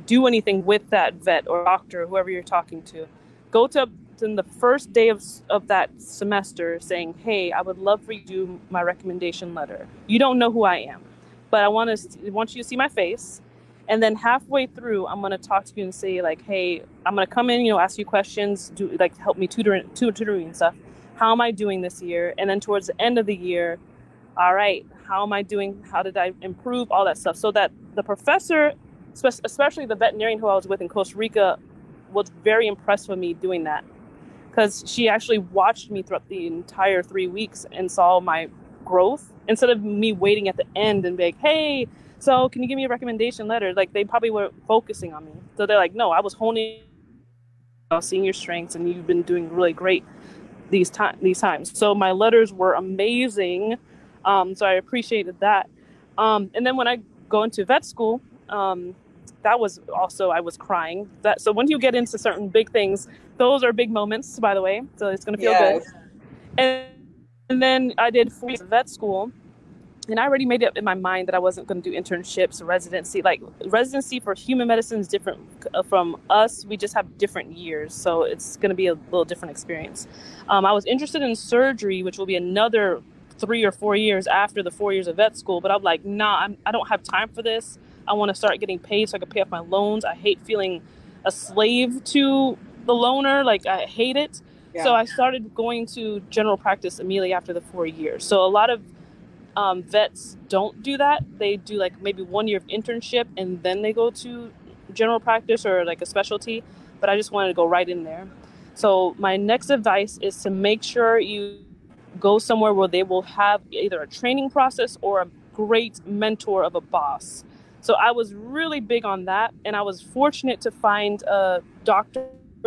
do anything with that vet or doctor, whoever you're talking to, go to in the first day of, of that semester saying, hey, I would love for you to do my recommendation letter. You don't know who I am, but I want to want you to see my face. And then halfway through, I'm going to talk to you and say like, hey, I'm going to come in, you know, ask you questions, do like help me tutor, tutor, tutoring and stuff. How am I doing this year? And then towards the end of the year, all right, how am I doing? How did I improve? All that stuff. So that the professor, especially the veterinarian who I was with in Costa Rica, was very impressed with me doing that. Because she actually watched me throughout the entire three weeks and saw my growth instead of me waiting at the end and be like, hey, so can you give me a recommendation letter? Like they probably were focusing on me. So they're like, no, I was honing, you know, seeing your strengths and you've been doing really great these, time, these times. So my letters were amazing. Um, so I appreciated that. Um, and then when I go into vet school, um, that was also, I was crying. That so when you get into certain big things, those are big moments, by the way. So it's going to feel yes. good. And, and then I did four years of vet school. And I already made it up in my mind that I wasn't going to do internships, residency. Like residency for human medicine is different from us. We just have different years. So it's going to be a little different experience. Um, I was interested in surgery, which will be another three or four years after the four years of vet school. But I'm like, nah, I'm, I don't have time for this. I want to start getting paid so I can pay off my loans. I hate feeling a slave to the loaner. Like I hate it. Yeah. So I started going to general practice immediately after the four years. So a lot of um, vets don't do that. They do like maybe one year of internship and then they go to general practice or like a specialty. But I just wanted to go right in there. So my next advice is to make sure you go somewhere where they will have either a training process or a great mentor of a boss. So I was really big on that. And I was fortunate to find a doctor,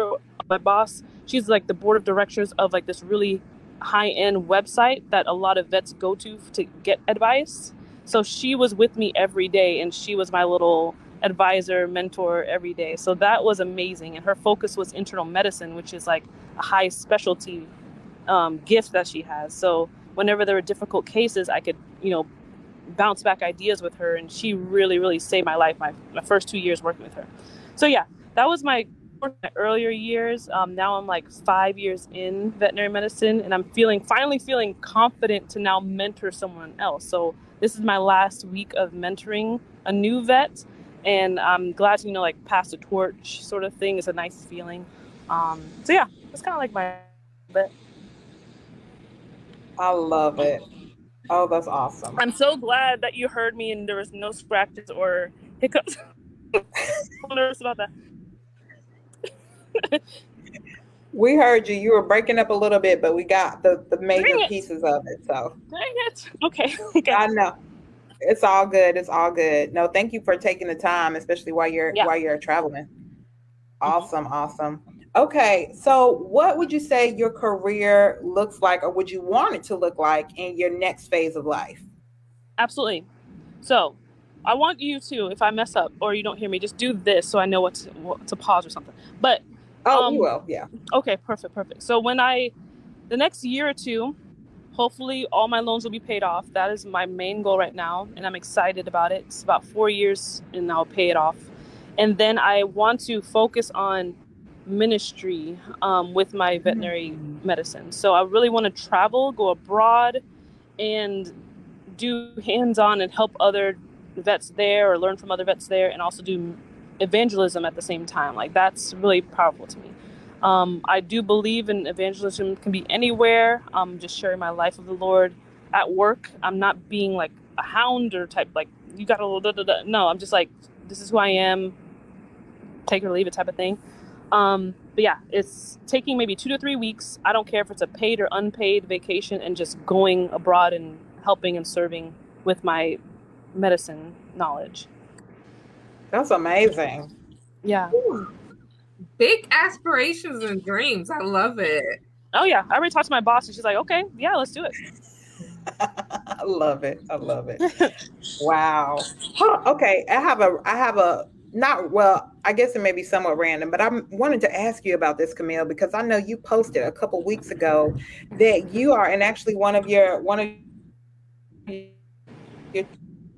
my boss. She's like the board of directors of like this really high-end website that a lot of vets go to to get advice. So she was with me every day and she was my little advisor, mentor every day. So that was amazing. And her focus was internal medicine, which is like a high specialty um, gift that she has. So whenever there were difficult cases, I could, you know, bounce back ideas with her, and she really really saved my life my, my first two years working with her. So yeah, that was my, my earlier years. Um, now I'm like five years in veterinary medicine and I'm feeling finally feeling confident to now mentor someone else. So this is my last week of mentoring a new vet and I'm glad to, you know, like pass the torch sort of thing. Is a nice feeling. Um, so yeah, it's kind of like my vet. I love it. Oh, that's awesome. I'm so glad that you heard me and there was no scratches or hiccups. I'm nervous about that. We heard you. You were breaking up a little bit, but we got the, the major pieces of it. So Dang it. Okay. okay. I know. It's all good. It's all good. No, thank you for taking the time, especially while you're yeah. while you're traveling. Awesome, mm-hmm. awesome. Okay, so what would you say your career looks like, or would you want it to look like in your next phase of life? Absolutely. So I want you to, if I mess up or you don't hear me, just do this so I know what to, what to pause or something. But oh, um, you will, yeah. Okay, perfect, perfect. So when I, the next year or two, hopefully all my loans will be paid off. That is my main goal right now, and I'm excited about it. It's about four years, and I'll pay it off. And then I want to focus on ministry um, with my veterinary mm-hmm. medicine. So I really want to travel, go abroad, and do hands-on and help other vets there or learn from other vets there, and also do evangelism at the same time. Like that's really powerful to me. Um, I do believe in evangelism can be anywhere. Um, just sharing my life with the Lord at work. I'm not being like a hound or type like you got to. No, I'm just like this is who I am. Take it or leave it type of thing. Um, but yeah, it's taking maybe two to three weeks. I don't care if it's a paid or unpaid vacation and just going abroad and helping and serving with my medicine knowledge. That's amazing. Yeah. Ooh, big aspirations and dreams. I love it. Oh yeah. I already talked to my boss and she's like, okay, yeah, let's do it. I love it. I love it. Wow. Huh, okay. I have a, I have a, Not well, I guess it may be somewhat random, but I wanted to ask you about this, Camille, because I know you posted a couple weeks ago that you are, and actually one of your one of your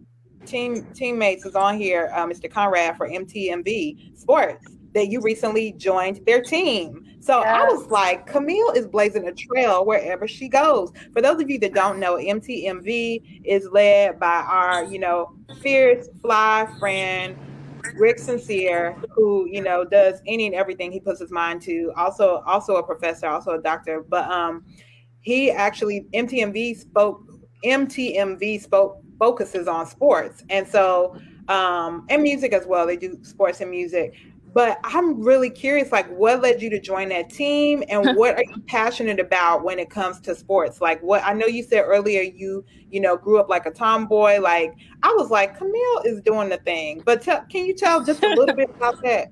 team teammates is on here, uh, Mister Conrad for M T M V Sports, that you recently joined their team. So yes. I was like, Camille is blazing a trail wherever she goes. For those of you that don't know, M T M V is led by our, you know, fierce fly friend, Rick Sincere, who, you know, does any and everything he puts his mind to. Also, also a professor, also a doctor. But um, he actually, M T M V spoke, M T M V spoke, focuses on sports. And so, um, and music as well. They do sports and music. But I'm really curious, like, what led you to join that team, and what are you passionate about when it comes to sports? Like, what I know you said earlier, you, you know, grew up like a tomboy. Like, I was like, Camille is doing the thing. But tell, can you tell just a little bit about that?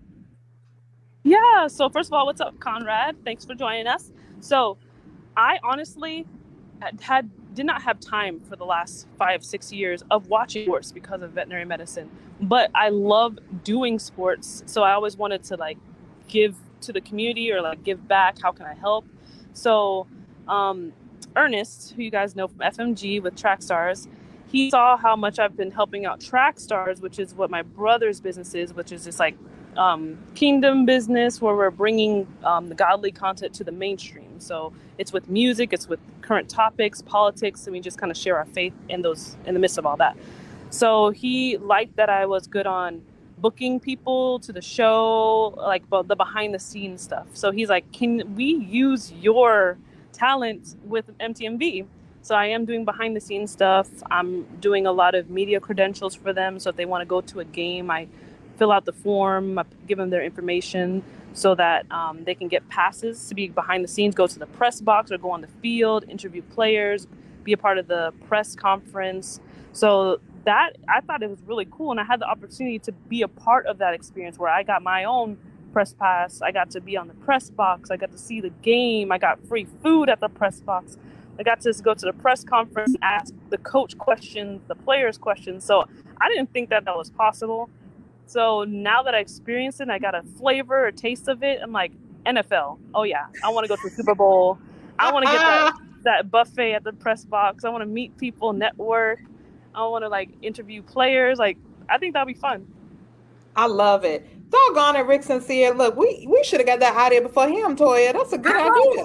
Yeah. So first of all, what's up, Conrad? Thanks for joining us. So I honestly had, had did not have time for the last five, six years of watching sports because of veterinary medicine. But I love doing sports. So I always wanted to like give to the community or like give back. How can I help? So um, Ernest, who you guys know from F M G with Track Stars, he saw how much I've been helping out Track Stars, which is what my brother's business is, which is just like um, kingdom business where we're bringing um, the godly content to the mainstream. So it's with music, it's with current topics, politics, and we just kind of share our faith in those in the midst of all that. So he liked that I was good on booking people to the show, like the behind the scenes stuff. So he's like, can we use your talent with M T M V? So I am doing behind the scenes stuff. I'm doing a lot of media credentials for them. So if they want to go to a game, I fill out the form, I give them their information so that um, they can get passes to be behind the scenes, go to the press box or go on the field, interview players, be a part of the press conference. So that, I thought it was really cool. And I had the opportunity to be a part of that experience where I got my own press pass. I got to be on the press box. I got to see the game. I got free food at the press box. I got to go to the press conference and ask the coach questions, the players questions. So I didn't think that that was possible. So now that I experienced it and I got a flavor, a taste of it, I'm like, N F L. Oh yeah, I want to go to the Super Bowl. I want to get that, that buffet at the press box. I want to meet people, network. I want to like interview players. Like, I think that'll be fun. I love it. Doggone it, Rick Sincere. Look, we, we should have got that idea before him, Toya. That's a good idea.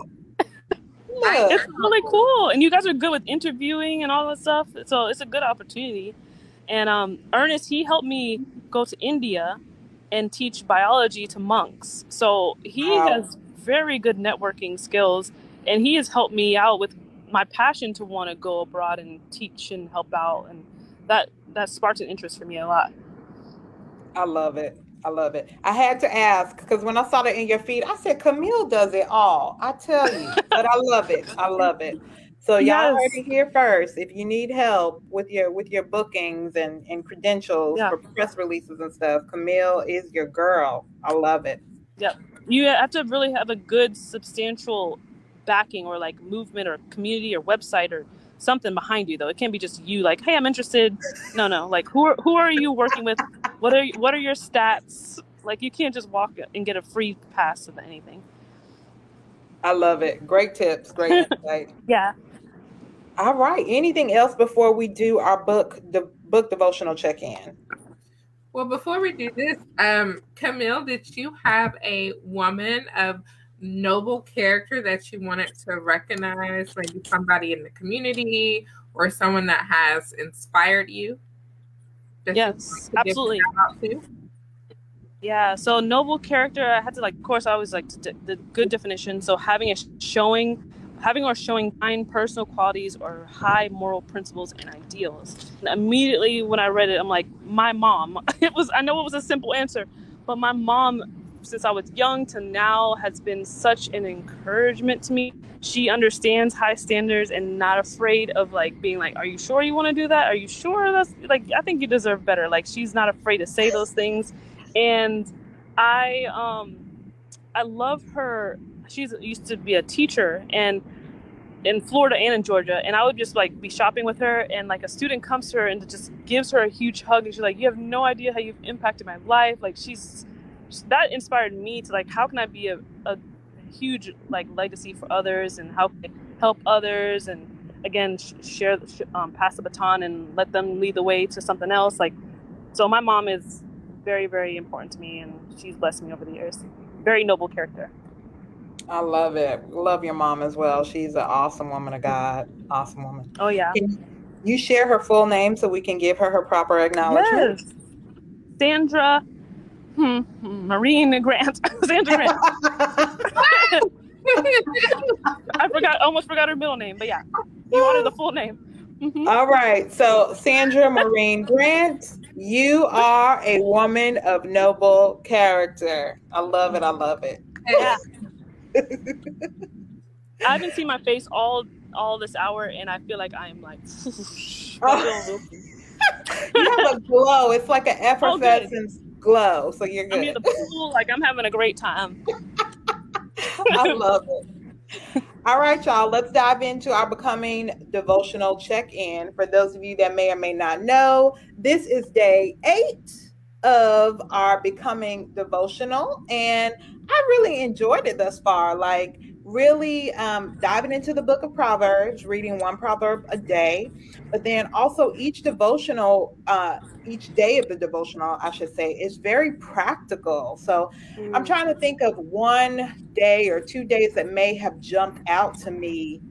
Look. It's really cool. And you guys are good with interviewing and all that stuff. So it's a good opportunity. And um, Ernest, he helped me go to India and teach biology to monks. So he wow. has very good networking skills. And he has helped me out with my passion to want to go abroad and teach and help out. And that, that sparked an interest for me a lot. I love it. I love it. I had to ask because when I saw that in your feed, I said, Camille does it all. I tell you, but I love it. I love it. So y'all yes. heard it here first. If you need help with your with your bookings and, and credentials yeah. for press releases and stuff, Camille is your girl. I love it. Yep. You have to really have a good, substantial backing or like movement or community or website or something behind you, though. It can't be just you like, hey, I'm interested. No, no. Like, who are, who are you working with? What are what are your stats? Like, you can't just walk and get a free pass of anything. I love it. Great tips. Great insight. Yeah. All right. Anything else before we do our book, the book devotional check-in? Well, before we do this, um, Camille, did you have a woman of noble character that you wanted to recognize, maybe somebody in the community or someone that has inspired you? Yes, absolutely. Yeah, so noble character, I had to like, of course, I always like the, the good definition. So having a showing, having or showing fine personal qualities or high moral principles and ideals. And immediately when I read it, I'm like, my mom. It was, I know it was a simple answer, but my mom, since I was young to now, has been such an encouragement to me. She understands high standards and not afraid of like being like, are you sure you want to do that? Are you sure that's like, I think you deserve better. Like, she's not afraid to say those things. And I, um, I love her. She's used to be a teacher and in Florida and in Georgia. And I would just like be shopping with her and like a student comes to her and just gives her a huge hug. And she's like, you have no idea how you've impacted my life. Like, she's, that inspired me to like, how can I be a, a huge like legacy for others and how can I help others? And again, sh- share, sh- um, pass the baton and let them lead the way to something else. Like, so my mom is very, very important to me, and she's blessed me over the years. Very noble character. I love it. Love your mom as well. She's an awesome woman of God. Awesome woman. Oh, yeah. Can you share her full name so we can give her her proper acknowledgement? Yes. Sandra hmm, Marine Grant. Sandra Grant. I forgot, almost forgot her middle name, but yeah, you wanted the full name. Mm-hmm. All right. So, Sandra Marine Grant, you are a woman of noble character. I love it. I love it. Yeah. I haven't seen my face all all this hour, and I feel like I'm like. Oh. You have a glow. It's like an effervescent oh, glow. So you're good. I'm in the pool, like I'm having a great time. I love it. All right, y'all. Let's dive into our Becoming Devotional check-in. For those of you that may or may not know, this is day eight of our Becoming Devotional, and I really enjoyed it thus far. Like, really um, diving into the book of Proverbs, reading one proverb a day, but then also each devotional, uh, each day of the devotional, I should say, is very practical. So mm. I'm trying to think of one day or two days that may have jumped out to me.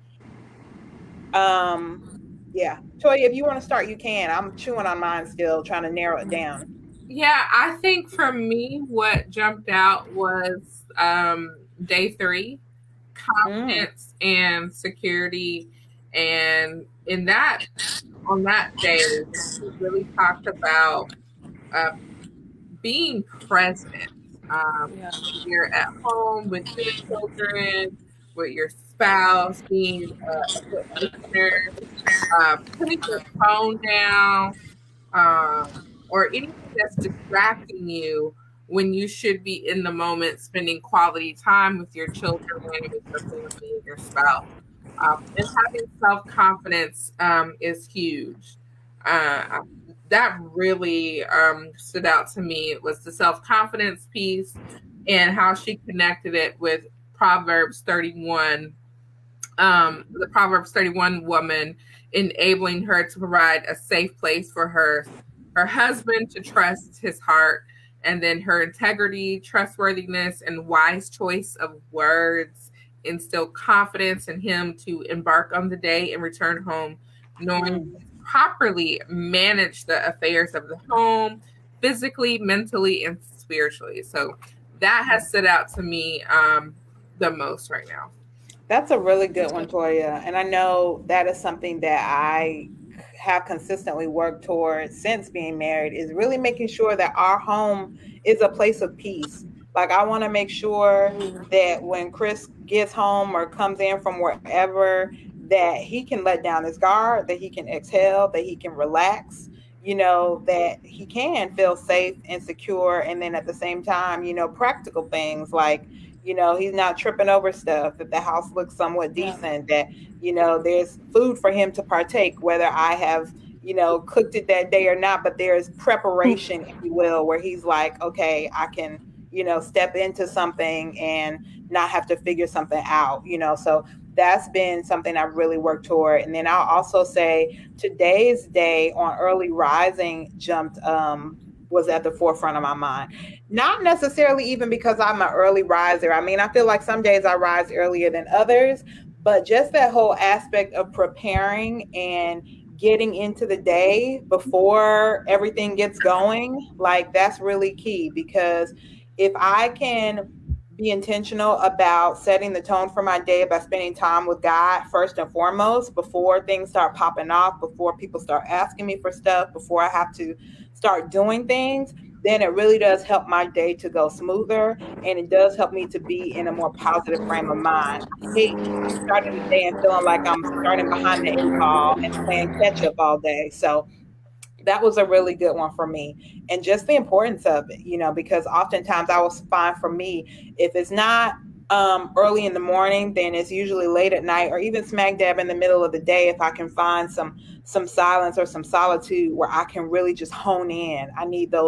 Um, yeah. Toya, if you want to start, you can. I'm chewing on mine still, trying to narrow it down. Yeah, I think for me, what jumped out was um, day three, confidence mm. and security. And in that, on that day, we really talked about uh, being present. Um, yeah. You're at home with your children, with your spouse, being uh, a good listener, uh, putting your phone down, um, or anything that's distracting you when you should be in the moment spending quality time with your children and with your family and your spouse. Um, and having self-confidence um, is huge. Uh, that really um, stood out to me. It was the self-confidence piece and how she connected it with Proverbs thirty-one, um, the Proverbs thirty-one woman, enabling her to provide a safe place for her, her husband to trust his heart, and then her integrity, trustworthiness, and wise choice of words instill confidence in him to embark on the day and return home, knowing properly manage the affairs of the home, physically, mentally, and spiritually. So that has stood out to me um, the most right now. That's a really good one, Toya. And I know that is something that I have consistently worked towards since being married, is really making sure that our home is a place of peace. Like, I want to make sure that when Chris gets home or comes in from wherever, that he can let down his guard, that he can exhale, that he can relax, you know, that he can feel safe and secure. And then at the same time, you know, practical things like, you know, he's not tripping over stuff, that the house looks somewhat decent, that, you know, there's food for him to partake, whether I have, you know, cooked it that day or not, but there's preparation, if you will, where he's like, okay, I can, you know, step into something and not have to figure something out, you know. So that's been something I've really worked toward. And then I'll also say today's day on early rising jumped, um, was at the forefront of my mind. Not necessarily even because I'm an early riser. I mean, I feel like some days I rise earlier than others, but just that whole aspect of preparing and getting into the day before everything gets going, like, that's really key. Because if I can be intentional about setting the tone for my day by spending time with God first and foremost, before things start popping off, before people start asking me for stuff, before I have to start doing things, then it really does help my day to go smoother, and it does help me to be in a more positive frame of mind. I hate starting the day and feeling like I'm starting behind the eight ball and playing catch up all day. So that was a really good one for me. And just the importance of it, you know, because oftentimes I will find for me, if it's not um, early in the morning, then it's usually late at night or even smack dab in the middle of the day. If I can find some some silence or some solitude where I can really just hone in. I need those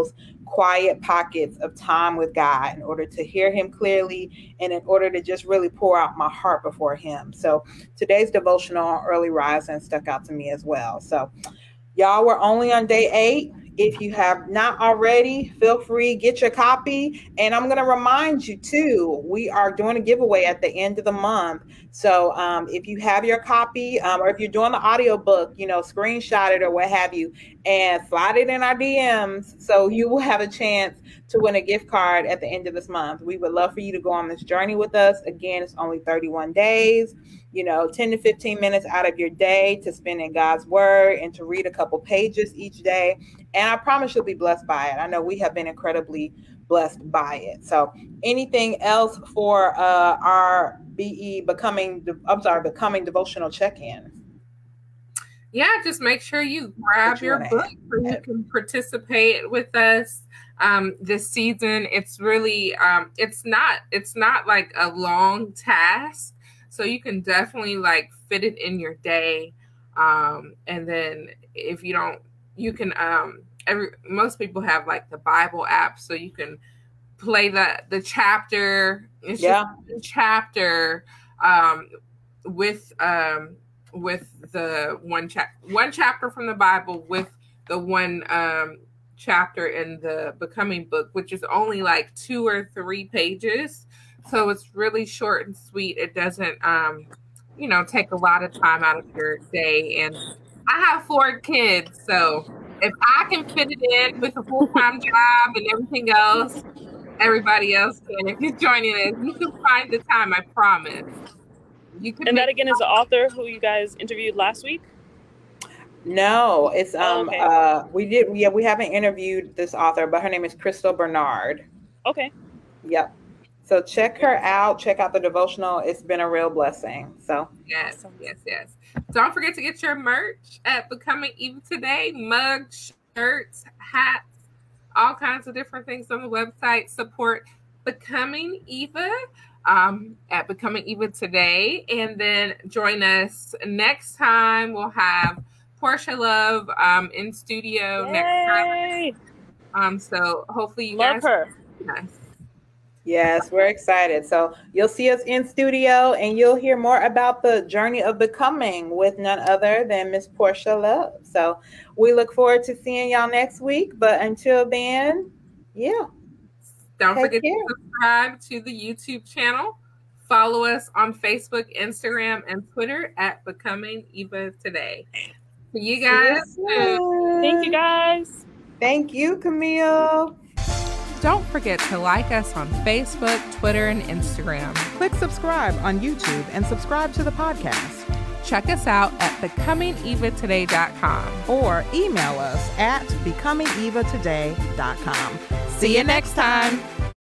quiet pockets of time with God in order to hear him clearly and in order to just really pour out my heart before him. So today's devotional on early rising stuck out to me as well. So y'all, we're only on day eight. If you have not already, feel free, get your copy. And I'm going to remind you too, we are doing a giveaway at the end of the month. So um, if you have your copy um, or if you're doing the audiobook, you know, screenshot it or what have you and slide it in our D Ms. So you will have a chance to win a gift card at the end of this month. We would love for you to go on this journey with us. Again, it's only thirty-one days. You know, ten to fifteen minutes out of your day to spend in God's word and to read a couple pages each day. And I promise you'll be blessed by it. I know we have been incredibly blessed by it. So anything else for uh, our B E becoming, I'm sorry, becoming devotional check-in? Yeah, just make sure you grab you your book so you can participate with us um, this season. It's really, um, it's not, it's not like a long task. So you can definitely like fit it in your day. Um, and then if you don't, you can, um, every, most people have like the Bible app, so you can play the, the chapter. It's yeah. just a chapter, um, with, um, with the one chap, one chapter from the Bible with the one, um, chapter in the Becoming book, which is only like two or three pages. So it's really short and sweet. It doesn't, um, you know, take a lot of time out of your day. And I have four kids, so if I can fit it in with a full-time job and everything else, everybody else can. If you're joining us, you can find the time, I promise. You can. And that again is the author who you guys interviewed last week? No, it's um oh, okay. uh we did yeah we haven't interviewed this author, but her name is Crystal Bernard. Okay. Yep. So check her out. Check out the devotional. It's been a real blessing. So yes, yes, yes. Don't forget to get your merch at Becoming Eva Today. Mugs, shirts, hats, all kinds of different things on the website. Support Becoming Eva um, at Becoming Eva Today. And then join us next time. We'll have Portia Love um, in studio Yay! next time. Um, so hopefully you Love guys her. Nice. Yes, we're excited. So you'll see us in studio and you'll hear more about the journey of becoming with none other than Miss Portia Love. So we look forward to seeing y'all next week. But until then, yeah. Don't forget care. to subscribe to the YouTube channel. Follow us on Facebook, Instagram, and Twitter at Becoming Eva Today. See you guys. Yes. Thank you, guys. Thank you, Camille. Don't forget to like us on Facebook, Twitter, and Instagram. Click subscribe on YouTube and subscribe to the podcast. Check us out at becoming eva today dot com or email us at becoming eva today dot com. See you next time.